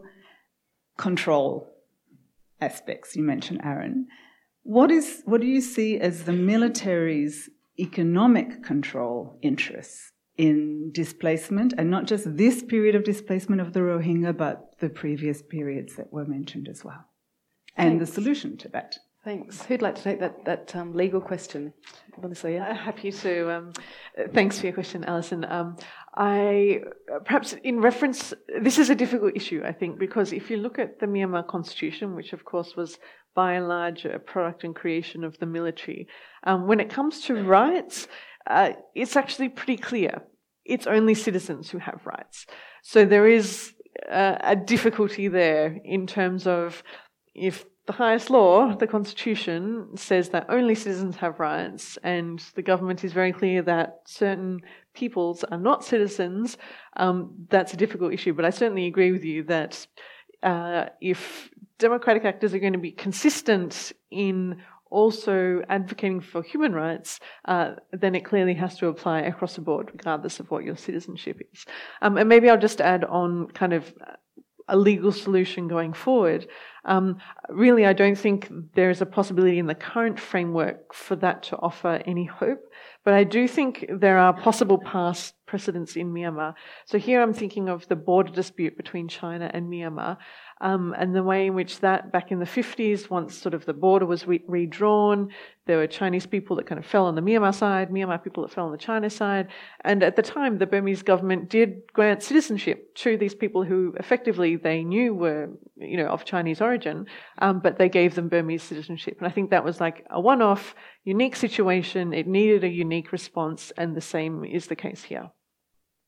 control aspects. You mentioned, Aaron. What is, what do you see as the military's economic control interests in displacement, and not just this period of displacement of the Rohingya, but the previous periods that were mentioned as well, and Thanks. The solution to that? Thanks. Who'd like to take that, that um, legal question? Melissa, yeah? Uh, happy to. Um, thanks for your question, Alison. Um, I perhaps in reference, this is a difficult issue, I think, because if you look at the Myanmar constitution, which of course was by and large a product and creation of the military, um, when it comes to rights, uh, it's actually pretty clear. It's only citizens who have rights. So there is uh, a difficulty there in terms of if the highest law, the Constitution, says that only citizens have rights, and the government is very clear that certain peoples are not citizens, um, that's a difficult issue. But I certainly agree with you that uh, if democratic actors are going to be consistent in also advocating for human rights, uh, then it clearly has to apply across the board, regardless of what your citizenship is. Um, and maybe I'll just add on kind of a legal solution going forward. Um, really, I don't think there is a possibility in the current framework for that to offer any hope, but I do think there are possible past precedents in Myanmar. So here I'm thinking of the border dispute between China and Myanmar, um, and the way in which that back in the fifties, once sort of the border was re- redrawn, there were Chinese people that kind of fell on the Myanmar side, Myanmar people that fell on the China side, and at the time the Burmese government did grant citizenship to these people who effectively they knew were, you know, of Chinese origin, um, but they gave them Burmese citizenship. And I think that was like a one-off, unique situation. It needed a unique response, and the same is the case here.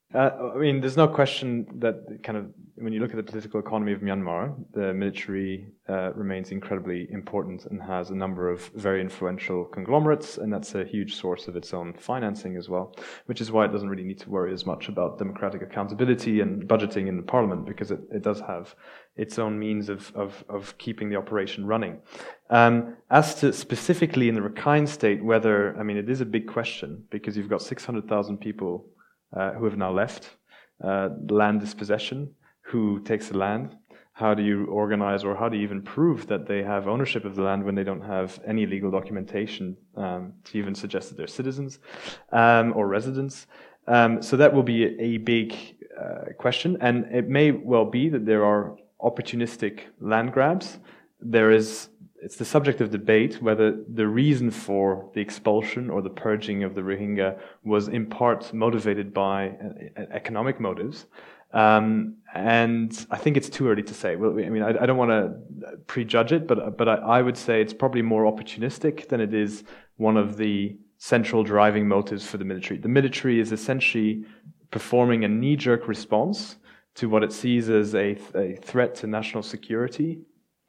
Uh, I mean, there's no question that kind of when you look at the political economy of Myanmar, the military uh, remains incredibly important and has a number of very influential conglomerates, and that's a huge source of its own financing as well, which is why it doesn't really need to worry as much about democratic accountability and budgeting in the parliament, because it, it does have its own means of, of, of keeping the operation running. Um, as to specifically in the Rakhine state, whether, I mean, it is a big question, because you've got six hundred thousand people uh, who have now left, uh, land dispossession, who takes the land, how do you organize or how do you even prove that they have ownership of the land when they don't have any legal documentation um, to even suggest that they're citizens um, or residents. Um, so that will be a, a big uh, question, and it may well be that there are opportunistic land grabs. There is, it's the subject of debate whether the reason for the expulsion or the purging of the Rohingya was in part motivated by uh, economic motives. Um, and I think it's too early to say. Well, I mean, I, I don't want to prejudge it, but but I, I would say it's probably more opportunistic than it is one of the central driving motives for the military. The military is essentially performing a knee-jerk response to what it sees as a, a threat to national security,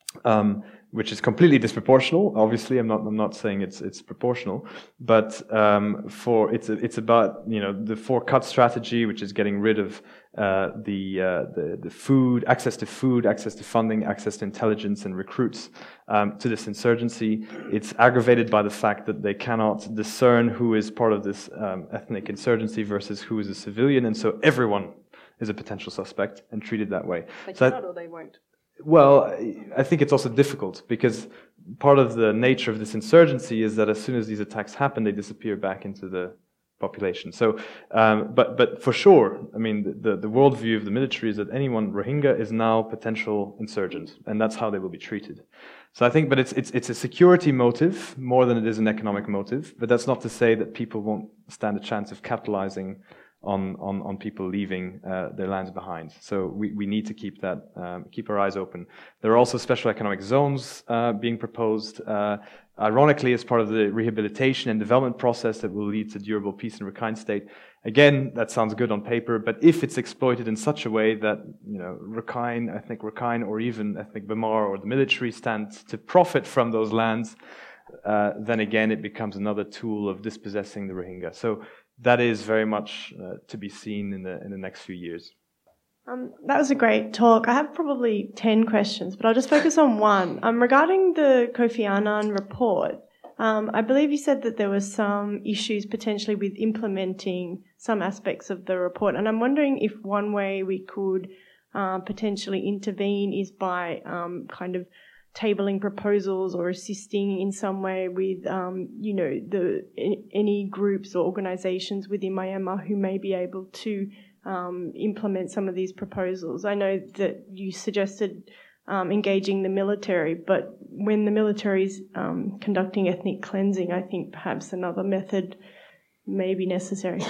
um, which is completely disproportional. Obviously, I'm not. I'm not saying it's it's proportional, but um, for it's it's about you know the four cut strategy, which is getting rid of uh, the, uh, the the food, access to food, access to funding, access to intelligence and recruits um, to this insurgency. It's aggravated by the fact that they cannot discern who is part of this um, ethnic insurgency versus who is a civilian, and so everyone is a potential suspect and treated that way. They so cannot, or they won't. Well, I think it's also difficult because part of the nature of this insurgency is that as soon as these attacks happen, they disappear back into the population. So, um, but but for sure, I mean, the the worldview of the military is that anyone Rohingya is now potential insurgent, and that's how they will be treated. So I think, but it's it's it's a security motive more than it is an economic motive. But that's not to say that people won't stand a chance of capitalizing on on on people leaving uh, their lands behind. So we, we need to keep that um, keep our eyes open. There are also special economic zones uh, being proposed, uh, ironically as part of the rehabilitation and development process that will lead to durable peace in Rakhine State. Again, that sounds good on paper, but if it's exploited in such a way that you know Rakhine, ethnic Rakhine, or even ethnic Bamar or the military stand to profit from those lands, uh, then again it becomes another tool of dispossessing the Rohingya. So that is very much uh, to be seen in the in the next few years. Um, that was a great talk. I have probably ten questions, but I'll just focus on one. Um, regarding the Kofi Annan report, um, I believe you said that there were some issues potentially with implementing some aspects of the report, and I'm wondering if one way we could uh, potentially intervene is by um, kind of tabling proposals or assisting in some way with, um, you know, the any groups or organisations within Myanmar who may be able to um, implement some of these proposals. I know that you suggested um, engaging the military, but when the military is um, conducting ethnic cleansing, I think perhaps another method may be necessary.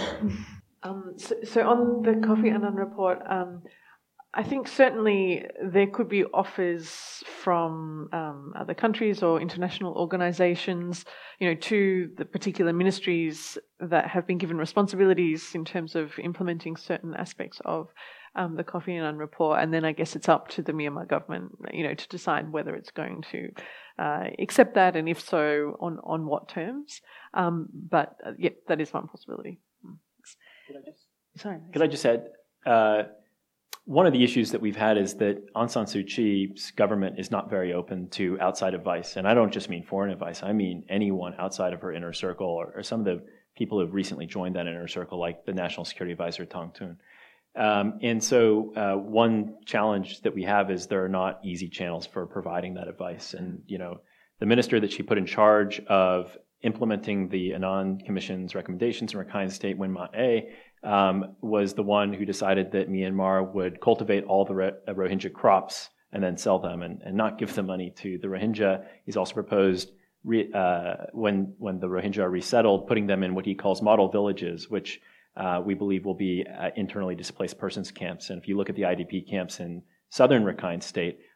Um, so, so on the Kofi Annan report, um, I think certainly there could be offers from um, other countries or international organisations, you know, to the particular ministries that have been given responsibilities in terms of implementing certain aspects of um, the Kofi Annan report, and then I guess it's up to the Myanmar government, you know, to decide whether it's going to uh, accept that, and if so, on on what terms. Um, but uh, yeah, that is one possibility. Could I just, Sorry. could I just add? Uh, One of the issues that we've had is that Aung San Suu Kyi's government is not very open to outside advice. And I don't just mean foreign advice. I mean anyone outside of her inner circle, or, or some of the people who have recently joined that inner circle, like the National Security Advisor, Tong Tun. Um, and so uh, one challenge that we have is there are not easy channels for providing that advice. And, you know, the minister that she put in charge of implementing the Annan Commission's recommendations in Rakhine State, Win Myint Aye, Um, was the one who decided that Myanmar would cultivate all the Ro- Rohingya crops and then sell them and, and not give the money to the Rohingya. He's also proposed, re, uh, when when the Rohingya are resettled, putting them in what he calls model villages, which uh, we believe will be uh, internally displaced persons camps. And if you look at the I D P camps in southern Rakhine State,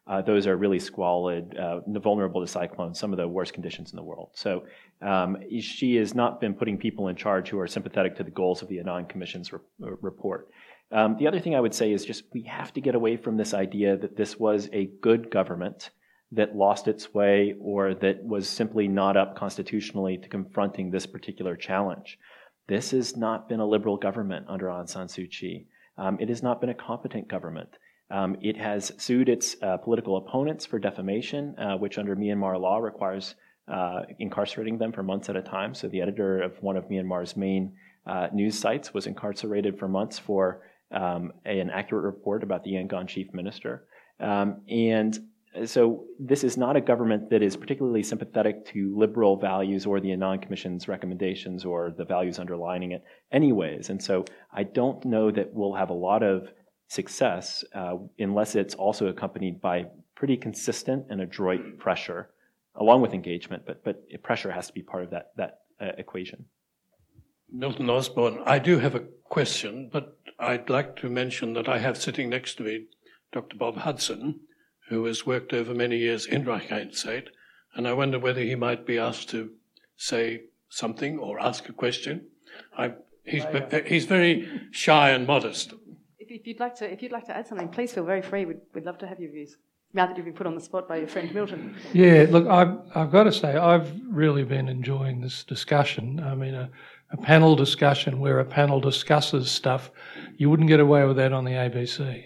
uh, those are really squalid, uh, vulnerable to cyclones, some of the worst conditions in the world. So um, she has not been putting people in charge who are sympathetic to the goals of the Annan Commission's re- report. Um, the other thing I would say is just we have to get away from this idea that this was a good government that lost its way or that was simply not up constitutionally to confronting this particular challenge. This has not been a liberal government under Aung San Suu Kyi. Um, it has not been a competent government. Um, it has sued its uh, political opponents for defamation, uh, which under Myanmar law requires uh, incarcerating them for months at a time. So the editor of one of Myanmar's main uh, news sites was incarcerated for months for um, a, an accurate report about the Yangon chief minister. Um, and So this is not a government that is particularly sympathetic to liberal values or the Annan Commission's recommendations or the values underlining it anyways. And so I don't know that we'll have a lot of success uh, unless it's also accompanied by pretty consistent and adroit pressure, along with engagement, but but pressure has to be part of that, that uh, equation. Milton Osborne, I do have a question, but I'd like to mention that I have sitting next to me Doctor Bob Hudson, who has worked over many years in Rakhine State, and I wonder whether he might be asked to say something or ask a question. I, he's, oh, yeah. he's very shy and modest. If, if you'd like to, if you'd like to add something, please feel very free. We'd, we'd love to have your views. Now that you've been put on the spot by your friend Milton. Yeah, look, I've, I've got to say, I've really been enjoying this discussion. I mean, a, a panel discussion where a panel discusses stuff, you wouldn't get away with that on the A B C.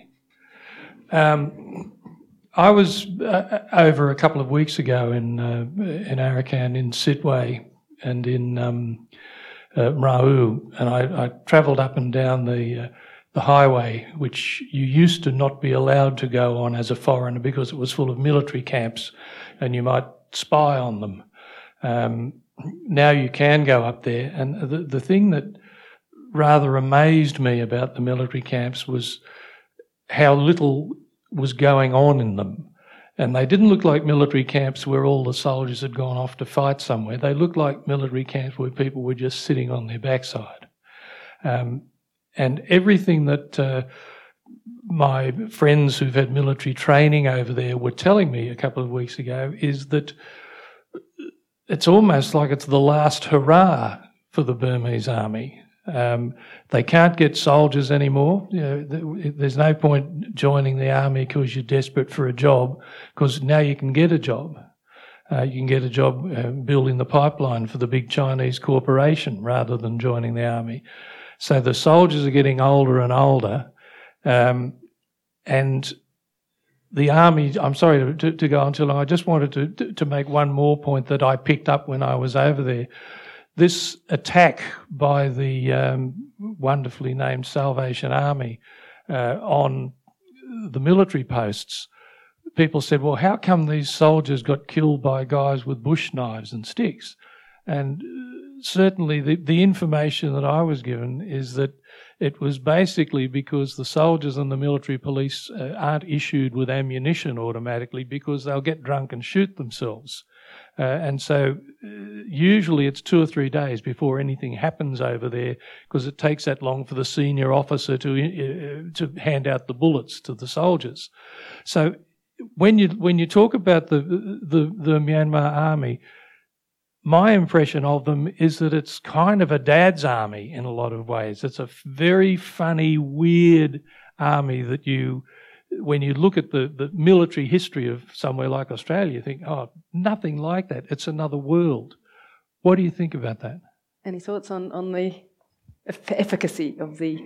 Um, I was uh, over a couple of weeks ago in uh, in Arakan, in Sitwe, and in um, uh, Mrahu, and I, I travelled up and down the uh, the highway, which you used to not be allowed to go on as a foreigner because it was full of military camps, and you might spy on them. Um, now you can go up there, and the the thing that rather amazed me about the military camps was how little was going on in them. And they didn't look like military camps where all the soldiers had gone off to fight somewhere. They looked like military camps where people were just sitting on their backside. Um, and everything that uh, my friends who've had military training over there were telling me a couple of weeks ago is that it's almost like it's the last hurrah for the Burmese army. Um, they can't get soldiers anymore. You know, there's no point joining the army because you're desperate for a job, because now you can get a job. Uh, you can get a job uh, building the pipeline for the big Chinese corporation rather than joining the army. So the soldiers are getting older and older, um, and the army, I'm sorry to, to, to go on too long, I just wanted to, to, to make one more point that I picked up when I was over there. This attack by the um, wonderfully named Salvation Army uh, on the military posts, people said, well, how come these soldiers got killed by guys with bush knives and sticks? And certainly the, the information that I was given is that it was basically because the soldiers and the military police uh, aren't issued with ammunition automatically because they'll get drunk and shoot themselves. Uh, and so uh, usually it's two or three days before anything happens over there because it takes that long for the senior officer to uh, to hand out the bullets to the soldiers. So when you when you talk about the the, the Myanmar army, my impression of them is that it's kind of a dad's army in a lot of ways. It's a very funny, weird army that you... When you look at the, the military history of somewhere like Australia, you think, oh, nothing like that. It's another world. What do you think about that? Any thoughts on, on the efficacy of the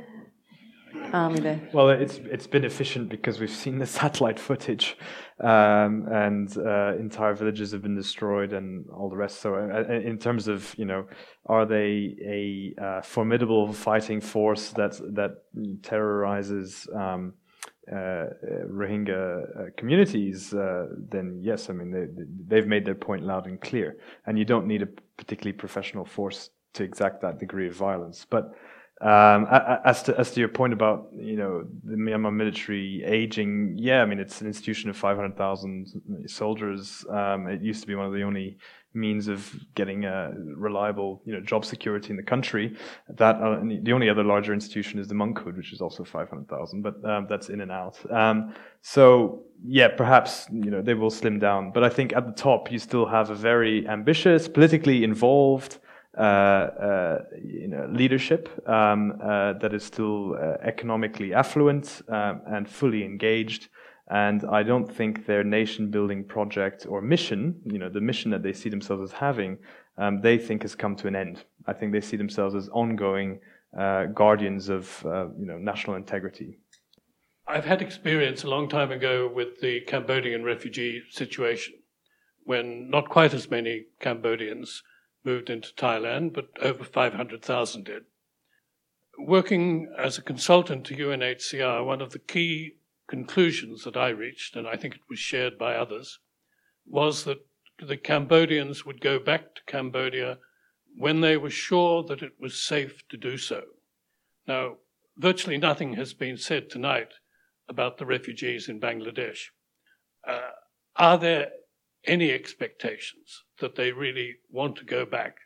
army there? Well, it's it's been efficient because we've seen the satellite footage, um, and uh, entire villages have been destroyed and all the rest. So, uh, in terms of, you know, are they a uh, formidable fighting force that that terrorizes Um, Uh, Rohingya uh, communities, uh, then yes, I mean they, they've made their point loud and clear, and you don't need a particularly professional force to exact that degree of violence. But um, as to as to your point about, you know, the Myanmar military aging, yeah, I mean it's an institution of five hundred thousand soldiers. Um, it used to be one of the only means of getting a reliable, you know, job security in the country. That uh, the only other larger institution is the monkhood, which is also five hundred thousand, but um, that's in and out. Um, so yeah, perhaps, you know, they will slim down, but I think at the top you still have a very ambitious, politically involved, uh, uh, you know, leadership um, uh, that is still uh, economically affluent um, and fully engaged. And I don't think their nation-building project or mission, you know, the mission that they see themselves as having, um, they think has come to an end. I think they see themselves as ongoing uh, guardians of, uh, you know, national integrity. I've had experience a long time ago with the Cambodian refugee situation, when not quite as many Cambodians moved into Thailand, but over five hundred thousand did. Working as a consultant to U N H C R, one of the key conclusions that I reached, and I think it was shared by others, was that the Cambodians would go back to Cambodia when they were sure that it was safe to do so. Now, virtually nothing has been said tonight about the refugees in Bangladesh. Uh, are there any expectations that they really want to go back?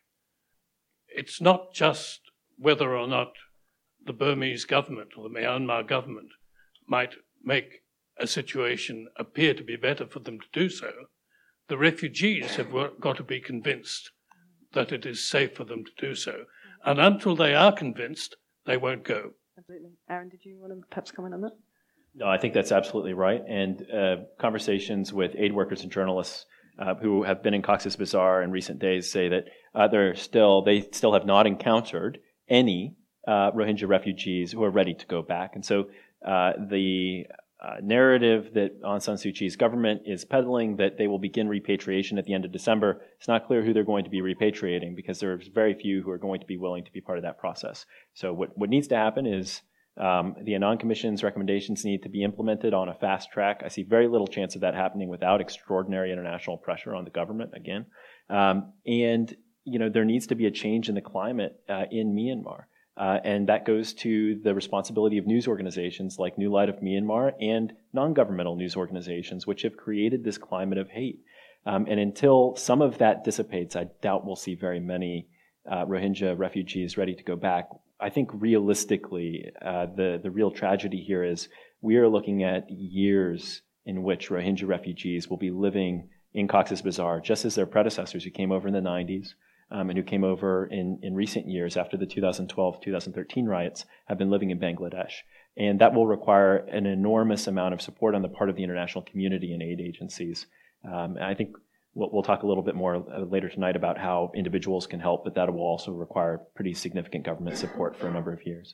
It's not just whether or not the Burmese government or the Myanmar government might make a situation appear to be better for them to do so. The refugees have got to be convinced that it is safe for them to do so. And until they are convinced, they won't go. Absolutely. Aaron, did you want to perhaps comment on that? No, I think that's absolutely right. And uh, conversations with aid workers and journalists uh, who have been in Cox's Bazar in recent days say that uh, they're still, they still have not encountered any uh, Rohingya refugees who are ready to go back. And so uh, the uh, narrative that Aung San Suu Kyi's government is peddling, that they will begin repatriation at the end of December, it's not clear who they're going to be repatriating, because there's very few who are going to be willing to be part of that process. So what, what needs to happen is Um, the Annan Commission's recommendations need to be implemented on a fast track. I see very little chance of that happening without extraordinary international pressure on the government again. Um, and, you know, there needs to be a change in the climate uh, in Myanmar. Uh, and that goes to the responsibility of news organizations like New Light of Myanmar and non-governmental news organizations, which have created this climate of hate. Um, and until some of that dissipates, I doubt we'll see very many uh, Rohingya refugees ready to go back. I think realistically, uh, the, the real tragedy here is we are looking at years in which Rohingya refugees will be living in Cox's Bazar, just as their predecessors who came over in the nineties um, and who came over in, in recent years after the two thousand twelve two thousand thirteen riots have been living in Bangladesh. And that will require an enormous amount of support on the part of the international community and aid agencies. Um, and I think We'll, we'll talk a little bit more later tonight about how individuals can help, but that will also require pretty significant government support for a number of years.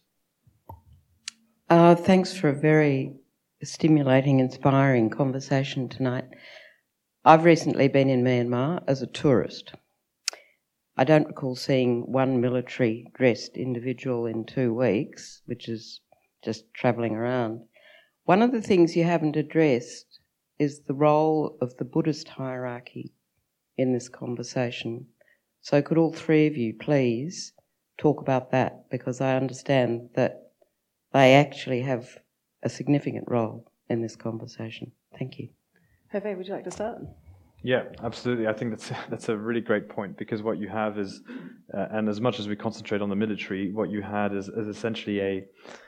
Uh, thanks for a very stimulating, inspiring conversation tonight. I've recently been in Myanmar as a tourist. I don't recall seeing one military-dressed individual in two weeks, which is just travelling around. One of the things you haven't addressed is the role of the Buddhist hierarchy in this conversation. So could all three of you please talk about that, because I understand that they actually have a significant role in this conversation. Thank you. Hervé, would you like to start? Yeah, absolutely. I think that's that's a really great point, because what you have is, uh, and as much as we concentrate on the military, what you had is, is essentially a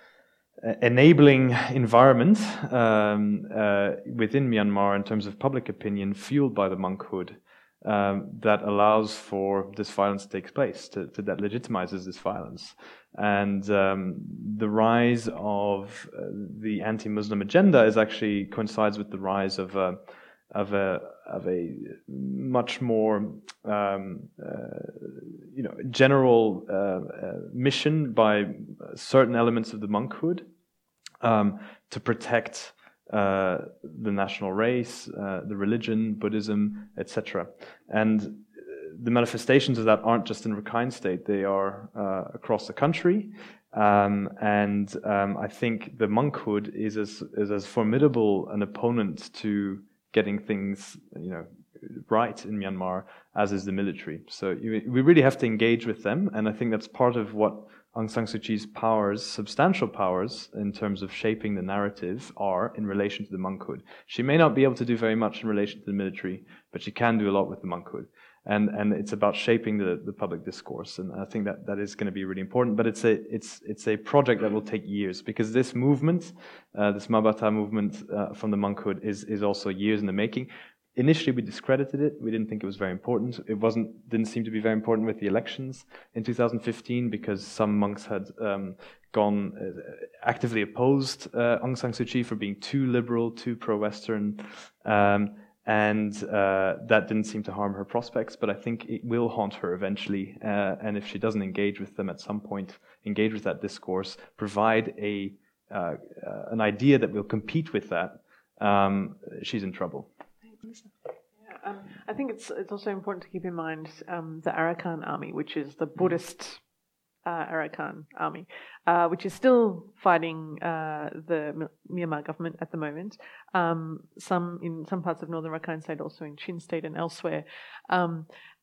enabling environment um, uh, within Myanmar in terms of public opinion, fueled by the monkhood, um, that allows for this violence to take place, to, to that legitimizes this violence. And um, the rise of uh, the anti-Muslim agenda is actually coincides with the rise of a of a of a much more um, uh, you know general uh, uh, mission by certain elements of the monkhood um, to protect uh, the national race, uh, the religion, Buddhism, et cetera. And the manifestations of that aren't just in Rakhine State; they are uh, across the country. Um, and um, I think the monkhood is as is as formidable an opponent to getting things, you know, right in Myanmar as is the military. So you, we really have to engage with them, and I think that's part of what Aung San Suu Kyi's powers, substantial powers in terms of shaping the narrative, are in relation to the monkhood. She may not be able to do very much in relation to the military, but she can do a lot with the monkhood. And and it's about shaping the, the public discourse, and I think that, that is going to be really important. But it's a it's it's a project that will take years, because this movement, uh, this Mabata movement uh, from the monkhood, is is also years in the making. Initially, we discredited it. We didn't think it was very important. It wasn't didn't seem to be very important with the elections in two thousand fifteen, because some monks had um, gone uh, actively opposed uh, Aung San Suu Kyi for being too liberal, too pro-Western. Um, And uh, that didn't seem to harm her prospects, but I think it will haunt her eventually. Uh, and if she doesn't engage with them at some point, engage with that discourse, provide a uh, uh, an idea that will compete with that, um, she's in trouble. Yeah, um, I think it's it's also important to keep in mind um, the Arakan army, which is the Buddhist Uh, Arakan army, uh, which is still fighting uh, the Myanmar government at the moment. Um, some in some parts of northern Rakhine State, also in Chin State and elsewhere. Um,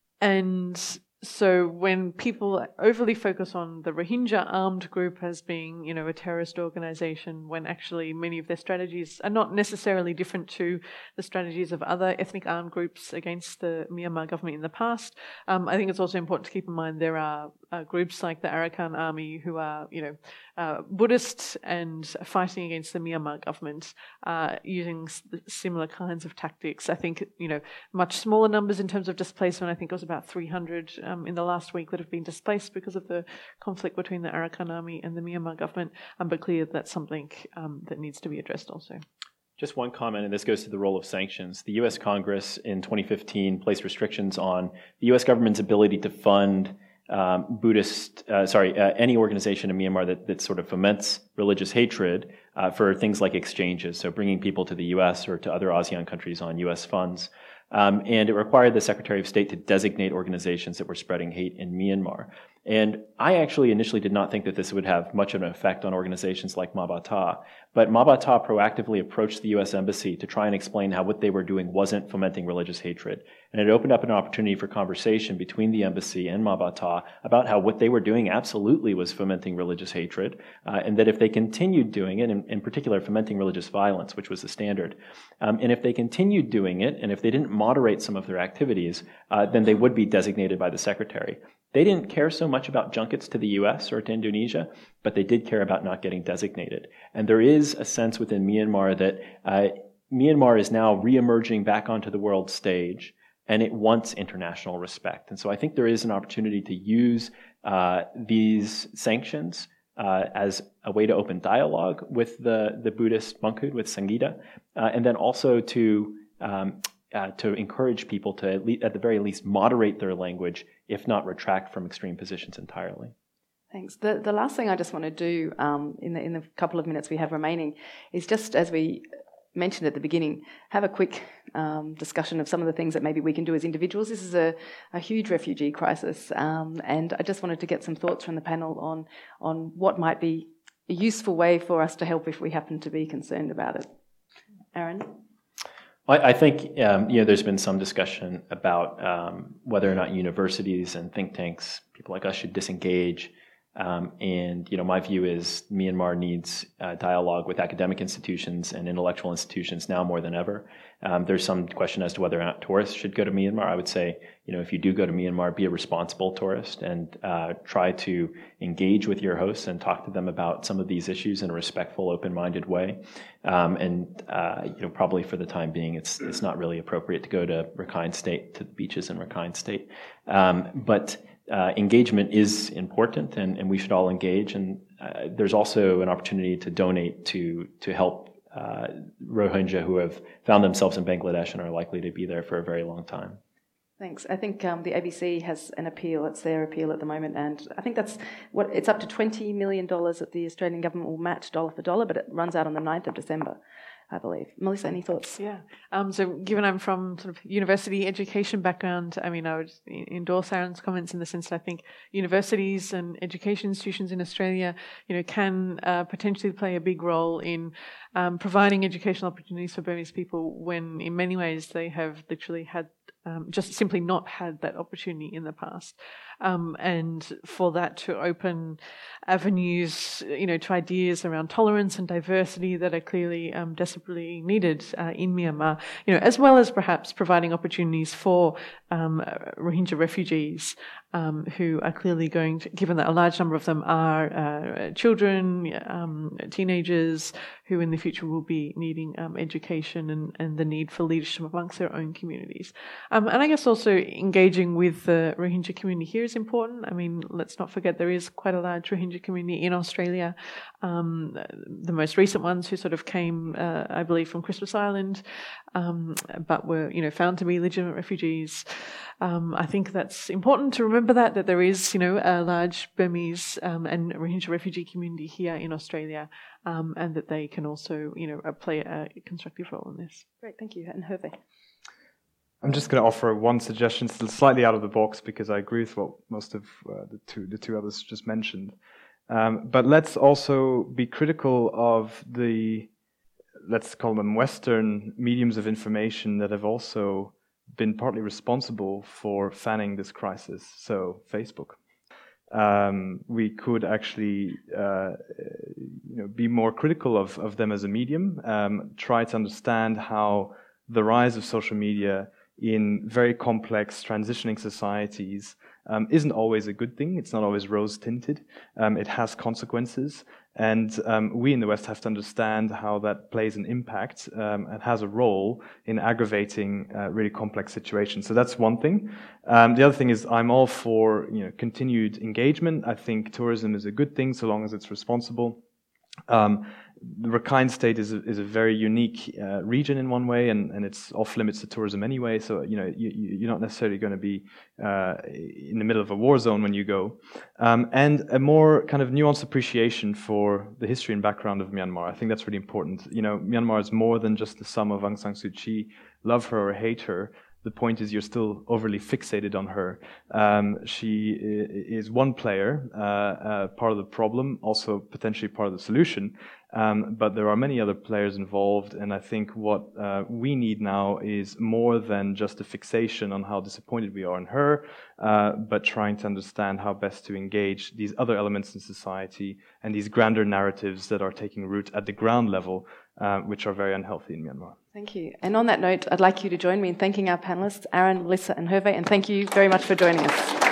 and so when people overly focus on the Rohingya armed group as being, you know, a terrorist organization, when actually many of their strategies are not necessarily different to the strategies of other ethnic armed groups against the Myanmar government in the past, um, I think it's also important to keep in mind there are uh, groups like the Arakan Army who are, you know, uh, Buddhist and fighting against the Myanmar government uh, using s- similar kinds of tactics. I think, you know, much smaller numbers in terms of displacement. I think it was about three hundred um, in the last week that have been displaced because of the conflict between the Arakan Army and the Myanmar government. Um, but clear that's something um, that needs to be addressed also. Just one comment, and this goes to the role of sanctions. The U S Congress in twenty fifteen placed restrictions on the U S government's ability to fund um, Buddhist, uh, sorry, uh, any organization in Myanmar that, that sort of foments religious hatred uh, for things like exchanges, so bringing people to the U S or to other ASEAN countries on U S funds. Um, and it required the Secretary of State to designate organizations that were spreading hate in Myanmar. And I actually initially did not think that this would have much of an effect on organizations like Mabata, but Mabata proactively approached the U S Embassy to try and explain how what they were doing wasn't fomenting religious hatred. And it opened up an opportunity for conversation between the embassy and Mabata about how what they were doing absolutely was fomenting religious hatred, uh, and that if they continued doing it, in, in particular fomenting religious violence, which was the standard, um, and if they continued doing it, and if they didn't moderate some of their activities, uh, then they would be designated by the secretary. They didn't care so much about junkets to the U S or to Indonesia, but they did care about not getting designated. And there is a sense within Myanmar that uh, Myanmar is now re-emerging back onto the world stage, and it wants international respect. And so I think there is an opportunity to use uh, these sanctions uh, as a way to open dialogue with the, the Buddhist monkhood, with Sangita, uh, and then also to um, uh, to encourage people to, at, le- at the very least, moderate their language, if not retract from extreme positions entirely. Thanks. The the last thing I just want to do um, in the in the couple of minutes we have remaining is, just as we mentioned at the beginning, have a quick um, discussion of some of the things that maybe we can do as individuals. This is a, a huge refugee crisis, um, and I just wanted to get some thoughts from the panel on on what might be a useful way for us to help if we happen to be concerned about it. Aaron? I, I think um, you know there's been some discussion about um, whether or not universities and think tanks, people like us, should disengage. Um, and, you know, my view is Myanmar needs uh, dialogue with academic institutions and intellectual institutions now more than ever. Um, there's some question as to whether or not tourists should go to Myanmar. I would say, you know, if you do go to Myanmar, be a responsible tourist and uh, try to engage with your hosts and talk to them about some of these issues in a respectful, open-minded way. Um, and, uh, you know, probably for the time being, it's it's not really appropriate to go to Rakhine State, to the beaches in Rakhine State. Um, but Uh, engagement is important, and, and we should all engage. And uh, there's also an opportunity to donate to to help uh, Rohingya who have found themselves in Bangladesh and are likely to be there for a very long time. Thanks. I think um, the A B C has an appeal. It's their appeal at the moment, and I think that's what it's up to twenty million dollars that the Australian government will match dollar for dollar, but it runs out on the ninth of December, I believe. Melissa, any thoughts? Yeah. Um, so given I'm from sort of university education background, I mean, I would endorse Aaron's comments in the sense that I think universities and education institutions in Australia, you know, can uh, potentially play a big role in um, providing educational opportunities for Burmese people when in many ways they have literally had Um, just simply not had that opportunity in the past. um, and for that to open avenues, you know, to ideas around tolerance and diversity that are clearly um, desperately needed uh, in Myanmar, you know, as well as perhaps providing opportunities for um, Rohingya refugees um, who are clearly going to, given that a large number of them are uh, children, um, teenagers, who in the future will be needing um, education and, and the need for leadership amongst their own communities. Um, and I guess also engaging with the Rohingya community here is important. I mean, let's not forget there is quite a large Rohingya community in Australia. Um, the most recent ones who sort of came, uh, I believe, from Christmas Island, um, but were, you know, found to be legitimate refugees. Um, I think that's important to remember that, that there is, you know, a large Burmese um, and Rohingya refugee community here in Australia, um, and that they can also, you know, play a constructive role in this. Great, thank you. And Hervé. I'm just going to offer one suggestion, still slightly out of the box, because I agree with what most of uh, the two the two others just mentioned. Um, but let's also be critical of the, let's call them Western mediums of information that have also been partly responsible for fanning this crisis. So Facebook. Um, we could actually, uh, you know, be more critical of, of them as a medium. Um, try to understand how the rise of social media in very complex transitioning societies um, isn't always a good thing. It's not always rose-tinted. Um, it has consequences. And um, we in the West have to understand how that plays an impact um, and has a role in aggravating uh, really complex situations. So that's one thing. Um, the other thing is I'm all for, you know, continued engagement. I think tourism is a good thing so long as it's responsible. Um, the Rakhine State is a, is a very unique uh, region in one way, and, and it's off limits to tourism anyway. So you know you, you're not necessarily going to be uh, in the middle of a war zone when you go, um, and a more kind of nuanced appreciation for the history and background of Myanmar. I think that's really important. You know, Myanmar is more than just the sum of Aung San Suu Kyi. Love her or hate her. The point is you're still overly fixated on her. Um, she is one player, uh, uh, part of the problem, also potentially part of the solution. Um, but there are many other players involved, and I think what uh, we need now is more than just a fixation on how disappointed we are in her, uh, but trying to understand how best to engage these other elements in society and these grander narratives that are taking root at the ground level, uh, which are very unhealthy in Myanmar. Thank you. And on that note, I'd like you to join me in thanking our panellists, Aaron, Melissa and Hervé, and thank you very much for joining us.